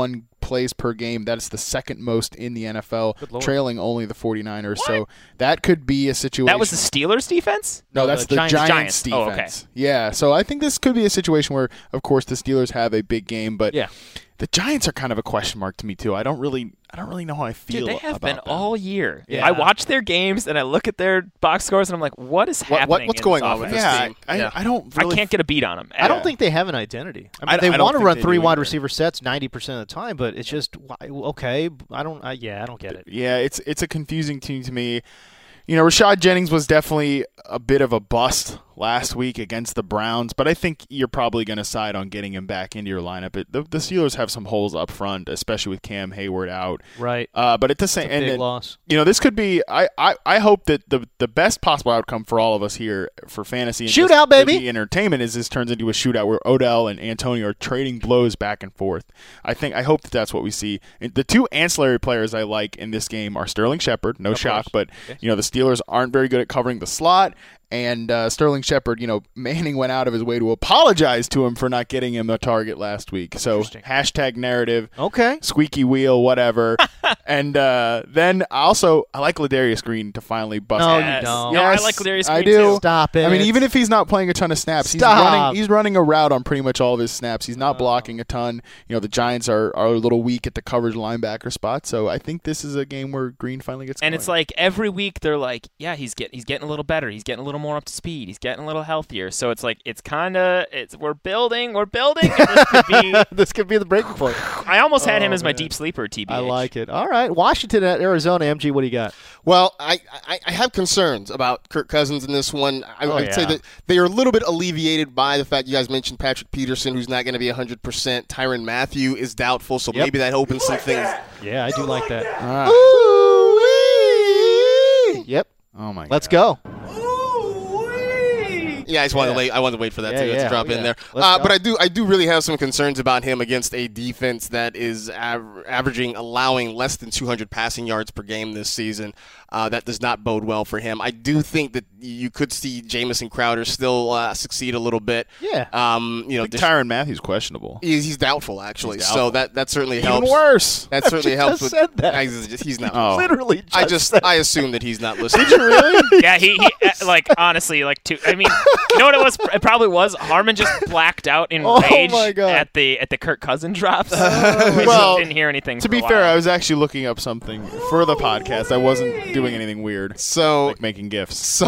plays per game. That's the second most in the N F L, trailing only the 49ers. What? So that could be a situation. That was the Steelers defense? No, No, that's the the, Giants. Giants, Giants. defense. Oh, okay. Yeah, so I think this could be a situation where, of course, the Steelers have a big game, but Yeah. the Giants are kind of a question mark to me too. I don't really, I don't really know how I feel. Dude, they have about been them. all year. Yeah. I watch their games and I look at their box scores and I'm like, what is What- happening? what- what's in going this on with offense? this Yeah, team? I, Yeah. I don't. Really I can't get a beat on them. I don't think they have an identity. I mean, I- they I don't want to think run they three do wide either. receiver sets ninety percent of the time, but it's just why- okay. I don't. I, yeah, I don't get it. Yeah, it's it's a confusing team to me. You know, Rashad Jennings was definitely a bit of a bust last week against the Browns, but I think you're probably going to side on getting him back into your lineup. It, the, the Steelers have some holes up front, especially with Cam Hayward out. Right. Uh, but at the same, It's a and big then, loss. you know, this could be. I, I, I hope that the the best possible outcome for all of us here for fantasy and Shootout, just baby! the entertainment is this turns into a shootout where Odell and Antonio are trading blows back and forth. I think I hope that that's what we see. And the two ancillary players I like in this game are Sterling Shepard, no Of shock, course. but you know the Steelers aren't very good at covering the slot. And uh, Sterling Shepard, you know, Manning went out of his way to apologize to him for not getting him a target last week. So hashtag narrative, Okay. squeaky wheel, whatever. and uh, then also, I like Ladarius Green to finally bust. No, out. you Yes. don't. No, I Yes, like Ladarius I Green, do. too. Stop it. I mean, even if he's not playing a ton of snaps, he's Stop. running. He's running a route on pretty much all of his snaps. He's not blocking a ton. You know, the Giants are, are a little weak at the coverage linebacker spot. So I think this is a game where Green finally gets. And going. it's like every week they're like, yeah, he's getting he's getting a little better. He's getting a little more up to speed. He's getting a little healthier. So it's like it's kind of it's we're building, we're building. And this could be. this could be the breaking point. I almost had Oh, him as my man. deep sleeper. T B H. I like it. All right, Washington at Arizona. M G, what do you got? Well, I, I, I have concerns about Kirk Cousins in this one. I, Oh, I'd say yeah. that they are a little bit alleviated by the fact you guys mentioned Patrick Peterson, who's not going to be one hundred percent. Tyrann Mathieu is doubtful, so Yep. maybe that opens some things. Yeah, I do like that. Ah. Ooh-wee. Yep. oh my. Let's God. go. Yeah, I just wanted Yeah. to wait. I wanted to wait for that Yeah, to, yeah. to drop Oh, in yeah. there. Let's Uh, go. but I do, I do really have some concerns about him against a defense that is av- averaging, allowing less than two hundred passing yards per game this season. Uh, that does not bode well for him. I do think that you could see Jamison Crowder still uh, succeed a little bit. Yeah. Um, you know, I think Desha- Tyrann Mathieu's questionable. he's, he's doubtful actually. He's So doubtful. that that certainly Even helps. worse. That certainly You helps. just with, said that. He's, just- he's not. Oh. Literally. Just I just said- I assume that he's not listening. Yeah, he, he uh, like honestly like two. I mean, you know what it was? It probably was Harmon just blacked out in Oh, rage my God. at the at the Kirk Cousins drops. we Well, didn't hear anything. To for be a while. fair, I was actually looking up something for the podcast. I wasn't doing anything weird, So like making gifs. so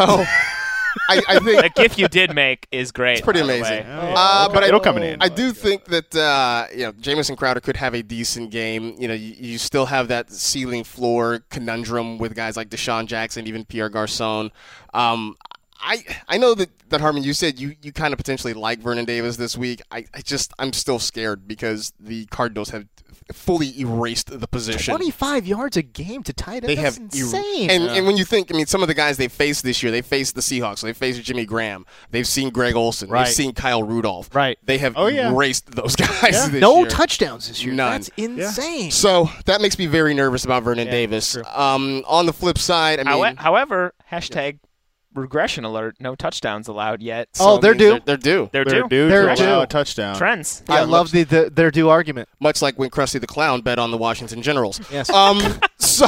I, I think the gif you did make is great. It's pretty by the amazing. way. Uh, but I, It'll come in handy. I do think that uh, you know Jamison Crowder could have a decent game. You know, you, you still have that ceiling floor conundrum with guys like Deshaun Jackson, even Pierre Garçon. Um, I I know that, that Harmon, you said you, you kind of potentially like Vernon Davis this week. I, I just I'm still scared because the Cardinals have fully erased the position. twenty-five yards a game to tight end. They That's have insane. And, and when you think, I mean, some of the guys they faced this year, they faced the Seahawks, they faced Jimmy Graham, they've seen Greg Olsen, Right. they've seen Kyle Rudolph. Right. They have Oh, yeah. erased those guys this no year. touchdowns this year. None. That's insane. So that makes me very nervous about Vernon Yeah, Davis. true. Um, on the flip side, I mean, Howe- However, hashtag regression alert. No touchdowns allowed yet. Oh, it they're means due. They're, they're due. They're They're due. due They're to due. allow a touchdown. Trends. I Yeah, love the, the their due argument. Much like when Krusty the Clown bet on the Washington Generals. Yes. Um, so,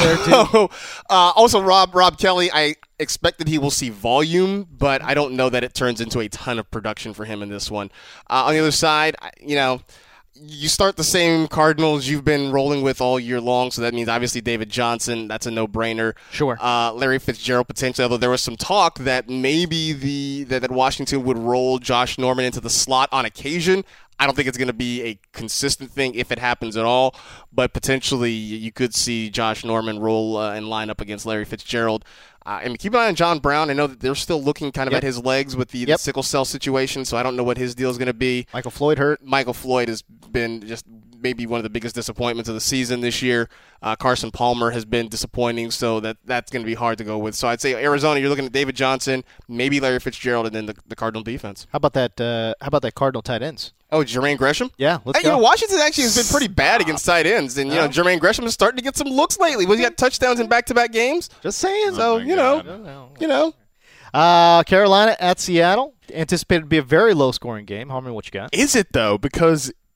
uh, also Rob Rob Kelly, I expect that he will see volume, but I don't know that it turns into a ton of production for him in this one. Uh, on the other side, I- you know, you start the same Cardinals you've been rolling with all year long, so that means obviously David Johnson. That's a no-brainer. Sure. Uh, Larry Fitzgerald potentially, although there was some talk that maybe the that, that Washington would roll Josh Norman into the slot on occasion. I don't think it's going to be a consistent thing if it happens at all, but potentially you could see Josh Norman roll uh, and line up against Larry Fitzgerald. Uh, and keep an eye on John Brown. I know that they're still looking kind of Yep. at his legs with the, the Yep. sickle cell situation, so I don't know what his deal is going to be. Michael Floyd hurt. Michael Floyd has been just maybe one of the biggest disappointments of the season this year. Uh, Carson Palmer has been disappointing, so that that's going to be hard to go with. So I'd say Arizona, you're looking at David Johnson, maybe Larry Fitzgerald, and then the, the Cardinal defense. How about that? Uh, how about that Cardinal tight ends? Oh, Jermaine Gresham? Yeah, let's Hey, go. you know, Washington actually has been pretty bad against tight ends, and you know Jermaine Gresham is starting to get some looks lately. Was he got touchdowns in back-to-back games? Just saying. So my you know, God. you know, Uh, Carolina at Seattle. Anticipated to be a very low-scoring game. Harmon, what you got? Is it though? Because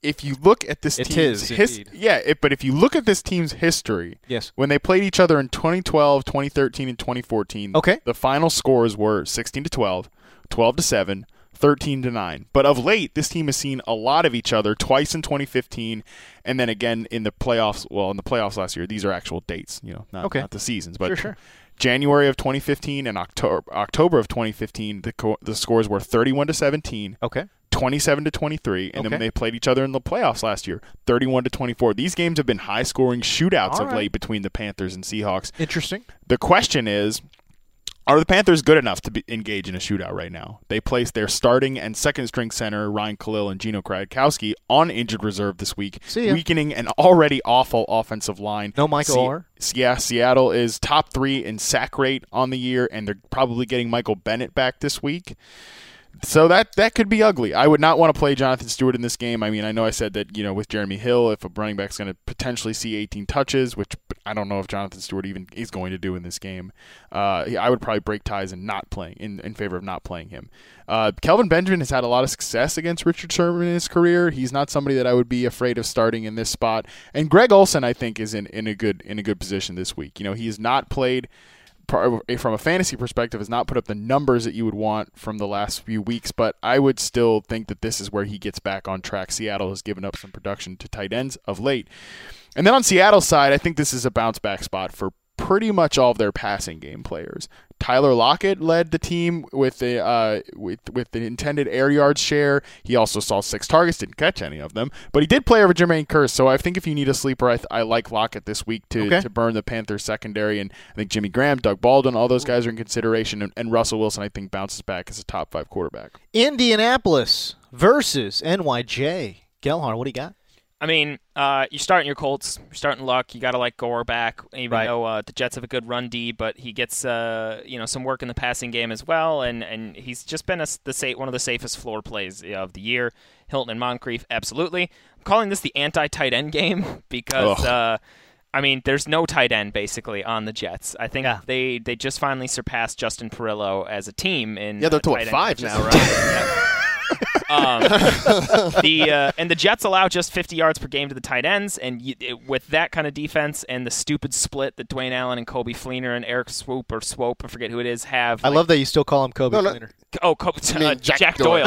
if you look at this It team's is, his, indeed. yeah, it, but if you look at this team's history, Yes. when they played each other in twenty twelve, twenty thirteen, and twenty fourteen, Okay. the final scores were sixteen to twelve, twelve to seven, thirteen to nine. But of late, this team has seen a lot of each other twice in twenty fifteen, and then again in the playoffs. Well, in the playoffs last year, these are actual dates, you know, not, Okay. not the seasons, but Sure, sure. January of twenty fifteen and October October of twenty fifteen, the co- the scores were thirty-one to seventeen. Okay. twenty-seven to twenty-three, and Okay. then when they played each other in the playoffs last year, thirty-one to twenty-four. These games have been high-scoring shootouts All of right. late between the Panthers and Seahawks. Interesting. The question is, are the Panthers good enough to be, engage in a shootout right now? They placed their starting and second-string center, Ryan Khalil and Gino Kwiatkowski, on injured reserve this week, See ya. weakening an already awful offensive line. No Michael Se- Orr. Yeah, Seattle is top three in sack rate on the year, and they're probably getting Michael Bennett back this week. So that that could be ugly. I would not want to play Jonathan Stewart in this game. I mean, I know I said that, you know, with Jeremy Hill, if a running back's going to potentially see eighteen touches, which I don't know if Jonathan Stewart even is going to do in this game, uh, I would probably break ties and not playing in, in favor of not playing him. Uh, Kelvin Benjamin has had a lot of success against Richard Sherman in his career. He's not somebody that I would be afraid of starting in this spot. And Greg Olsen, I think, is in, in a good in a good position this week. You know, he has not played. From a fantasy perspective, has not put up the numbers that you would want from the last few weeks, but I would still think that this is where he gets back on track. Seattle has given up some production to tight ends of late. And then on Seattle's side, I think this is a bounce-back spot for pretty much all of their passing game players. Tyler Lockett led the team with the uh, with with the intended air yards share. He also saw six targets, didn't catch any of them, but he did play over Jermaine Kearse. So I think if you need a sleeper, I, th- I like Lockett this week to, Okay. to burn the Panthers secondary. And I think Jimmy Graham, Doug Baldwin, all those guys are in consideration. And, and Russell Wilson, I think, bounces back as a top five quarterback. Indianapolis versus N Y J. Gelhar, what do you got? I mean, uh, you're starting your Colts. You're starting Luck. You got to like Gore back, even Right. though uh, the Jets have a good run D, but he gets uh, you know some work in the passing game as well, and, and he's just been a, the sa- one of the safest floor plays of the year. Hilton and Moncrief, absolutely. I'm calling this the anti-tight end game because, uh, I mean, there's no tight end basically on the Jets. I think Yeah. they, they just finally surpassed Justin Perillo as a team in Yeah, they're uh, to what, tight end five catches. now, right? Yeah. um, the uh, and the Jets allow just fifty yards per game to the tight ends, and you, it, with that kind of defense and the stupid split that Dwayne Allen and Kobe Fleener and Eric Swoop or Swope, I forget who it is, have. I like- love that you still call him Kobe No, no. Fleener. Oh, Kobe, I mean, uh, Jack Jack, Doyle. Doyle.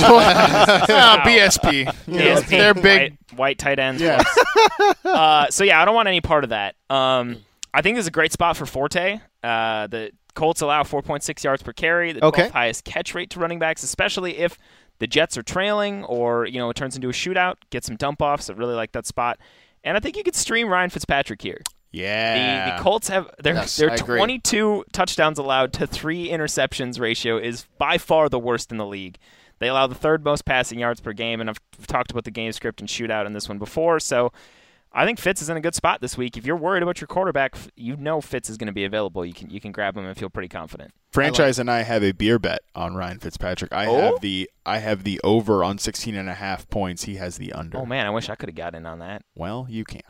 Ah, B S P. You know, B S P, they're big. White, white tight ends. Yeah. uh, so, yeah, I don't want any part of that. Um, I think this is a great spot for Forte. Uh, the Colts allow four point six yards per carry, the Okay. twelfth highest catch rate to running backs, especially if the Jets are trailing or, you know, it turns into a shootout, get some dump-offs. I really like that spot. And I think you could stream Ryan Fitzpatrick here. Yeah. The, the Colts have their Yes, their I agree. twenty-two touchdowns allowed to three interceptions ratio is by far the worst in the league. They allow the third most passing yards per game, and I've talked about the game script and shootout in this one before. So I think Fitz is in a good spot this week. If you're worried about your quarterback, you know Fitz is going to be available. You can you can grab him and feel pretty confident. Franchise and I have a beer bet on Ryan Fitzpatrick. I Oh? have the I have the over on sixteen and a half points. He has the under. Oh man, I wish I could have got in on that. Well, you can't.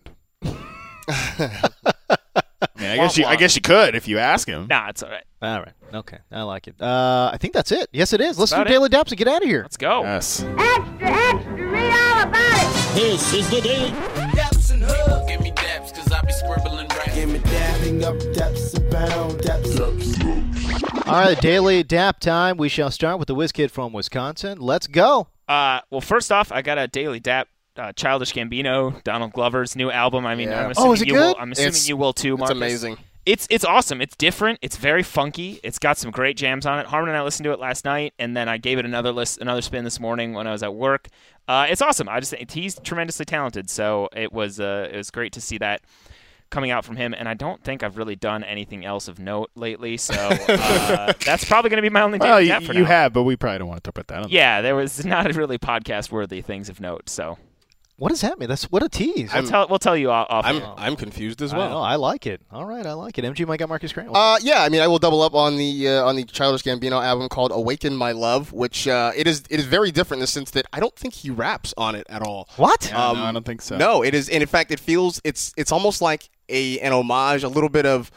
I mean, I guess you I guess you could if you ask him. Nah, it's all right. All right. Okay. I like it. Uh, I think that's it. Yes, it is. Let's do about it. Daily Daps and get out of here. Let's go. Yes. Extra, extra, read all about it. This is the Daily Daps and Hub. Give me daps, cause I be scribbling rap. Give me dapping up, daps abound, daps. All right, Daily Dap time. We shall start with the whiz kid from Wisconsin. Let's go. Uh, well, first off, I got a daily dap. Uh, Childish Gambino, Donald Glover's new album. I mean, Yeah. I'm assuming Oh, is it you good? will. I'm assuming It's- you will too, Marcus. It's amazing. It's it's awesome. It's different. It's very funky. It's got some great jams on it. Harmon and I listened to it last night, and then I gave it another list, another spin this morning when I was at work. Uh, it's awesome. I just think he's tremendously talented. So it was uh, it was great to see that coming out from him. And I don't think I've really done anything else of note lately. So uh, that's probably going to be my only Well, daily you, dap for you now. have, but we probably don't want to put that on. Yeah, there was not really podcast worthy things of note. So What does that mean? That's what a tease. we'll tell we'll tell you off. off I'm air. I'm confused as I know. well. I like it. All right, I like it. M G, Mike got Marcus Grant. Uh, yeah, I mean, I will double up on the uh, on the Childish Gambino album called "Awaken My Love," which uh, it is it is very different in the sense that I don't think he raps on it at all. what? Yeah, Um, no, I don't think so. No, it is, and in fact, it feels it's it's almost like a an homage, a little bit of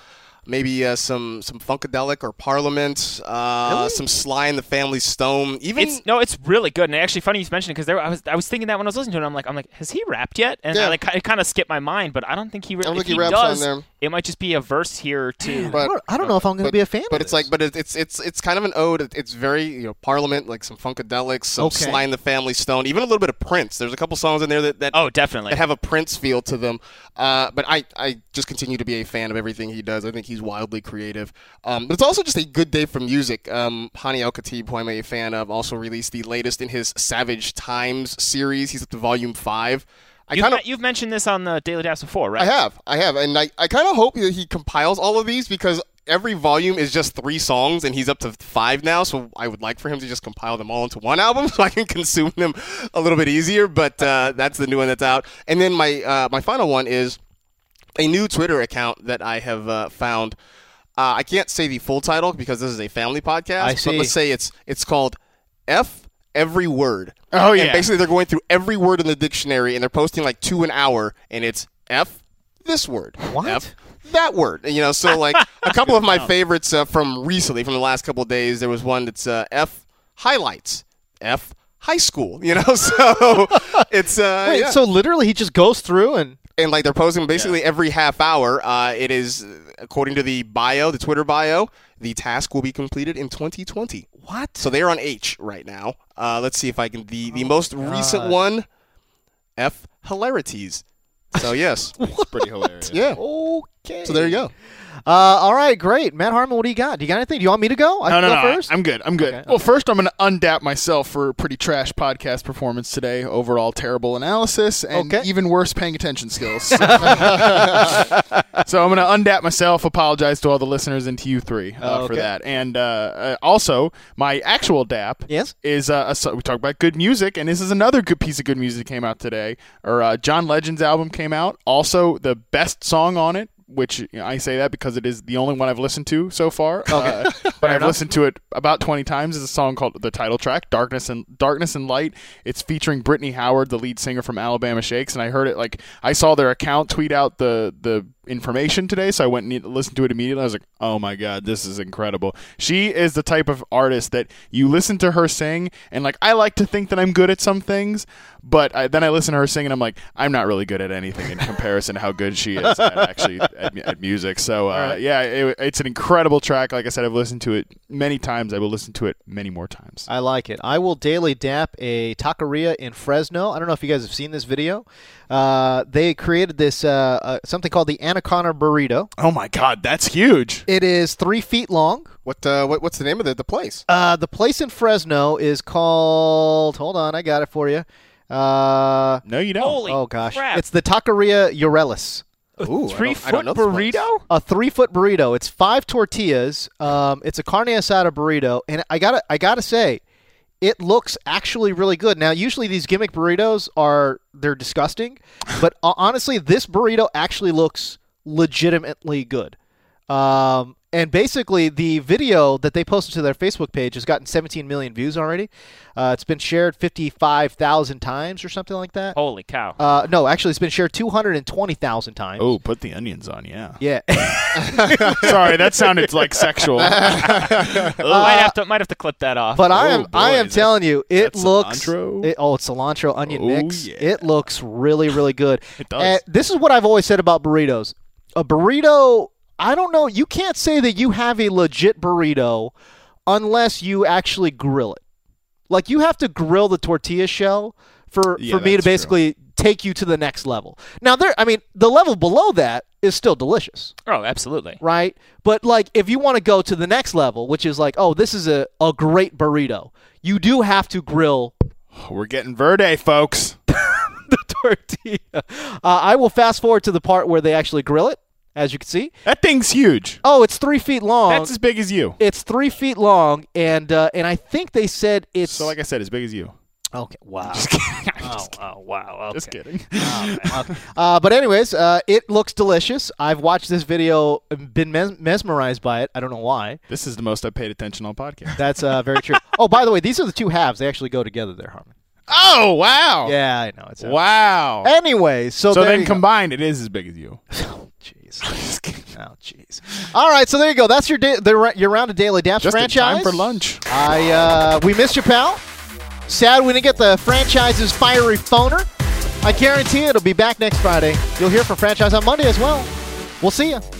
maybe uh, some some Funkadelic or Parliament, uh, Really? some Sly and the Family Stone. Even It's no, it's really good, and actually funny you mentioned it because I was I was thinking that when I was listening to it, I'm like I'm like, has he rapped yet? And Yeah. I like it kind of skipped my mind, but I don't think he. Ra- I don't if think he he raps does, on there. it might just be a verse here or two. But- I don't- I don't know if I'm going to but- be a fan. But of it's this. like, but it- it's it's it's kind of an ode. It- It's very you know Parliament, like some Funkadelics, some Okay. Sly and the Family Stone, even a little bit of Prince. There's a couple songs in there that, that Oh, definitely. that have a Prince feel to them. Uh, but I, I just continue to be a fan of everything he does. I think he's wildly creative. Um, but it's also just a good day for music. Um, Hani El Khatib, who I'm a fan of, also released the latest in his Savage Times series. He's up to volume five. I You've, kind of me- you've mentioned this on the Daily Dabs before, right? I have, I have, and I, I kind of hope that he compiles all of these because every volume is just three songs, and he's up to five now. So I would like for him to just compile them all into one album, so I can consume them a little bit easier. But uh, that's the new one that's out. And then my uh, my final one is a new Twitter account that I have uh, found. Uh, I can't say the full title because this is a family podcast. I But see. let's say it's it's called F Every Word. Oh, yeah. And basically they're going through every word in the dictionary, and they're posting like two an hour, and it's F this word. What? F that word. You know, so like a couple of my favorites uh, from recently, from the last couple of days, there was one that's uh, F highlights, F high school. You know, so it's uh, Wait, yeah. so literally he just goes through and and like they're posting basically every half hour. Uh, it is according to the bio, the Twitter bio, the task will be completed in twenty twenty. what? So they're on H right now. Uh, let's see if I can. The the Oh most my recent God. one, F hilarities. So yes, It's pretty hilarious. yeah. Okay. So there you go. Uh, all right, great. Matt Harmon, what do you got? Do you got anything? Do you want me to go? I No, can no, go no. first? I'm good. I'm good. Okay, Well, okay. first, I'm going to undap myself for a pretty trash podcast performance today. Overall, terrible analysis and Okay. even worse paying attention skills. So I'm going to undap myself, apologize to all the listeners and to you three uh, for Okay. that. And uh, uh, also, my actual dap Yes? is uh, a, so we talk about good music, and this is another good piece of good music that came out today. Or uh, John Legend's album came out. Also, the best song on it, which you know, I say that because it is the only one I've listened to so far. Uh, but I've enough. listened to it about twenty times. It's a song called the title track, "Darkness and Darkness and Light." It's featuring Brittany Howard, the lead singer from Alabama Shakes, and I heard it like I saw their account tweet out the the information today, so I went and listened to it immediately. I was like, "Oh my god, this is incredible!" She is the type of artist that you listen to her sing, and like I like to think that I'm good at some things, but I, then I listen to her sing, and I'm like, I'm not really good at anything in comparison to how good she is at actually at, at music. So uh, right. yeah, it, it's an incredible track. Like I said, I've listened to it many times. I will listen to it many more times. I like it. I will daily dap a taqueria in Fresno. I don't know if you guys have seen this video. Uh, they created this uh, uh, something called the Anaconda Burrito. Oh my god, that's huge. It is three feet long. What uh, what what's the name of the the place? Uh, the place in Fresno is called. Hold on, I got it for you. Uh, No, you don't. Holy oh gosh, crap. it's the Taqueria Urelis. Ooh, Three I don't, I don't foot know this place. burrito? A three foot burrito. It's five tortillas. Um, it's a carne asada burrito, and I gotta I gotta say, it looks actually really good. Now, usually these gimmick burritos are they're disgusting, but uh, honestly, this burrito actually looks legitimately good. Um, and basically, the video that they posted to their Facebook page has gotten seventeen million views already. Uh, it's been shared fifty-five thousand times or something like that. Holy cow. Uh, no, actually, it's been shared two hundred twenty thousand times. Oh, put the onions on, yeah. Yeah. Sorry, that sounded like sexual. might have to might have to clip that off. But I Oh, am I boy, am that's- telling you, it that's looks cilantro? It, oh, it's cilantro onion Oh, mix. yeah. It looks really really good. It does. And this is what I've always said about burritos. A burrito, I don't know, you can't say that you have a legit burrito unless you actually grill it. Like you have to grill the tortilla shell for Yeah, for me to that's true. basically take you to the next level. Now there I mean, the level below that is still delicious. oh, absolutely. Right? But like if you want to go to the next level, which is like, oh, this is a, a great burrito, you do have to grill We're getting verde, folks. the tortilla. Uh, I will fast forward to the part where they actually grill it, as you can see. That thing's huge. Oh, it's three feet long. That's as big as you. It's three feet long, and uh, and I think they said it's So, like I said, as big as you. okay. Wow. Just kidding. I'm Oh, just, oh, wow. Okay. just kidding. Okay. Uh, but anyways, uh, it looks delicious. I've watched this video, been mes- mesmerized by it. I don't know why. This is the most I've paid attention on podcast. That's uh, very true. Oh, by the way, these are the two halves. They actually go together there, Harmon. Oh, wow. Yeah, I know. It's uh, Wow. Anyways, so, So there then you go. combined, it is as big as you. Oh, jeez. Oh, jeez. All right, so there you go. That's your day, the, your round of Daily Daps Just franchise. in time for lunch. I uh, we missed you, pal. Sad we didn't get the franchise's fiery phoner. I guarantee it'll be back next Friday. You'll hear from Franchise on Monday as well. We'll see you.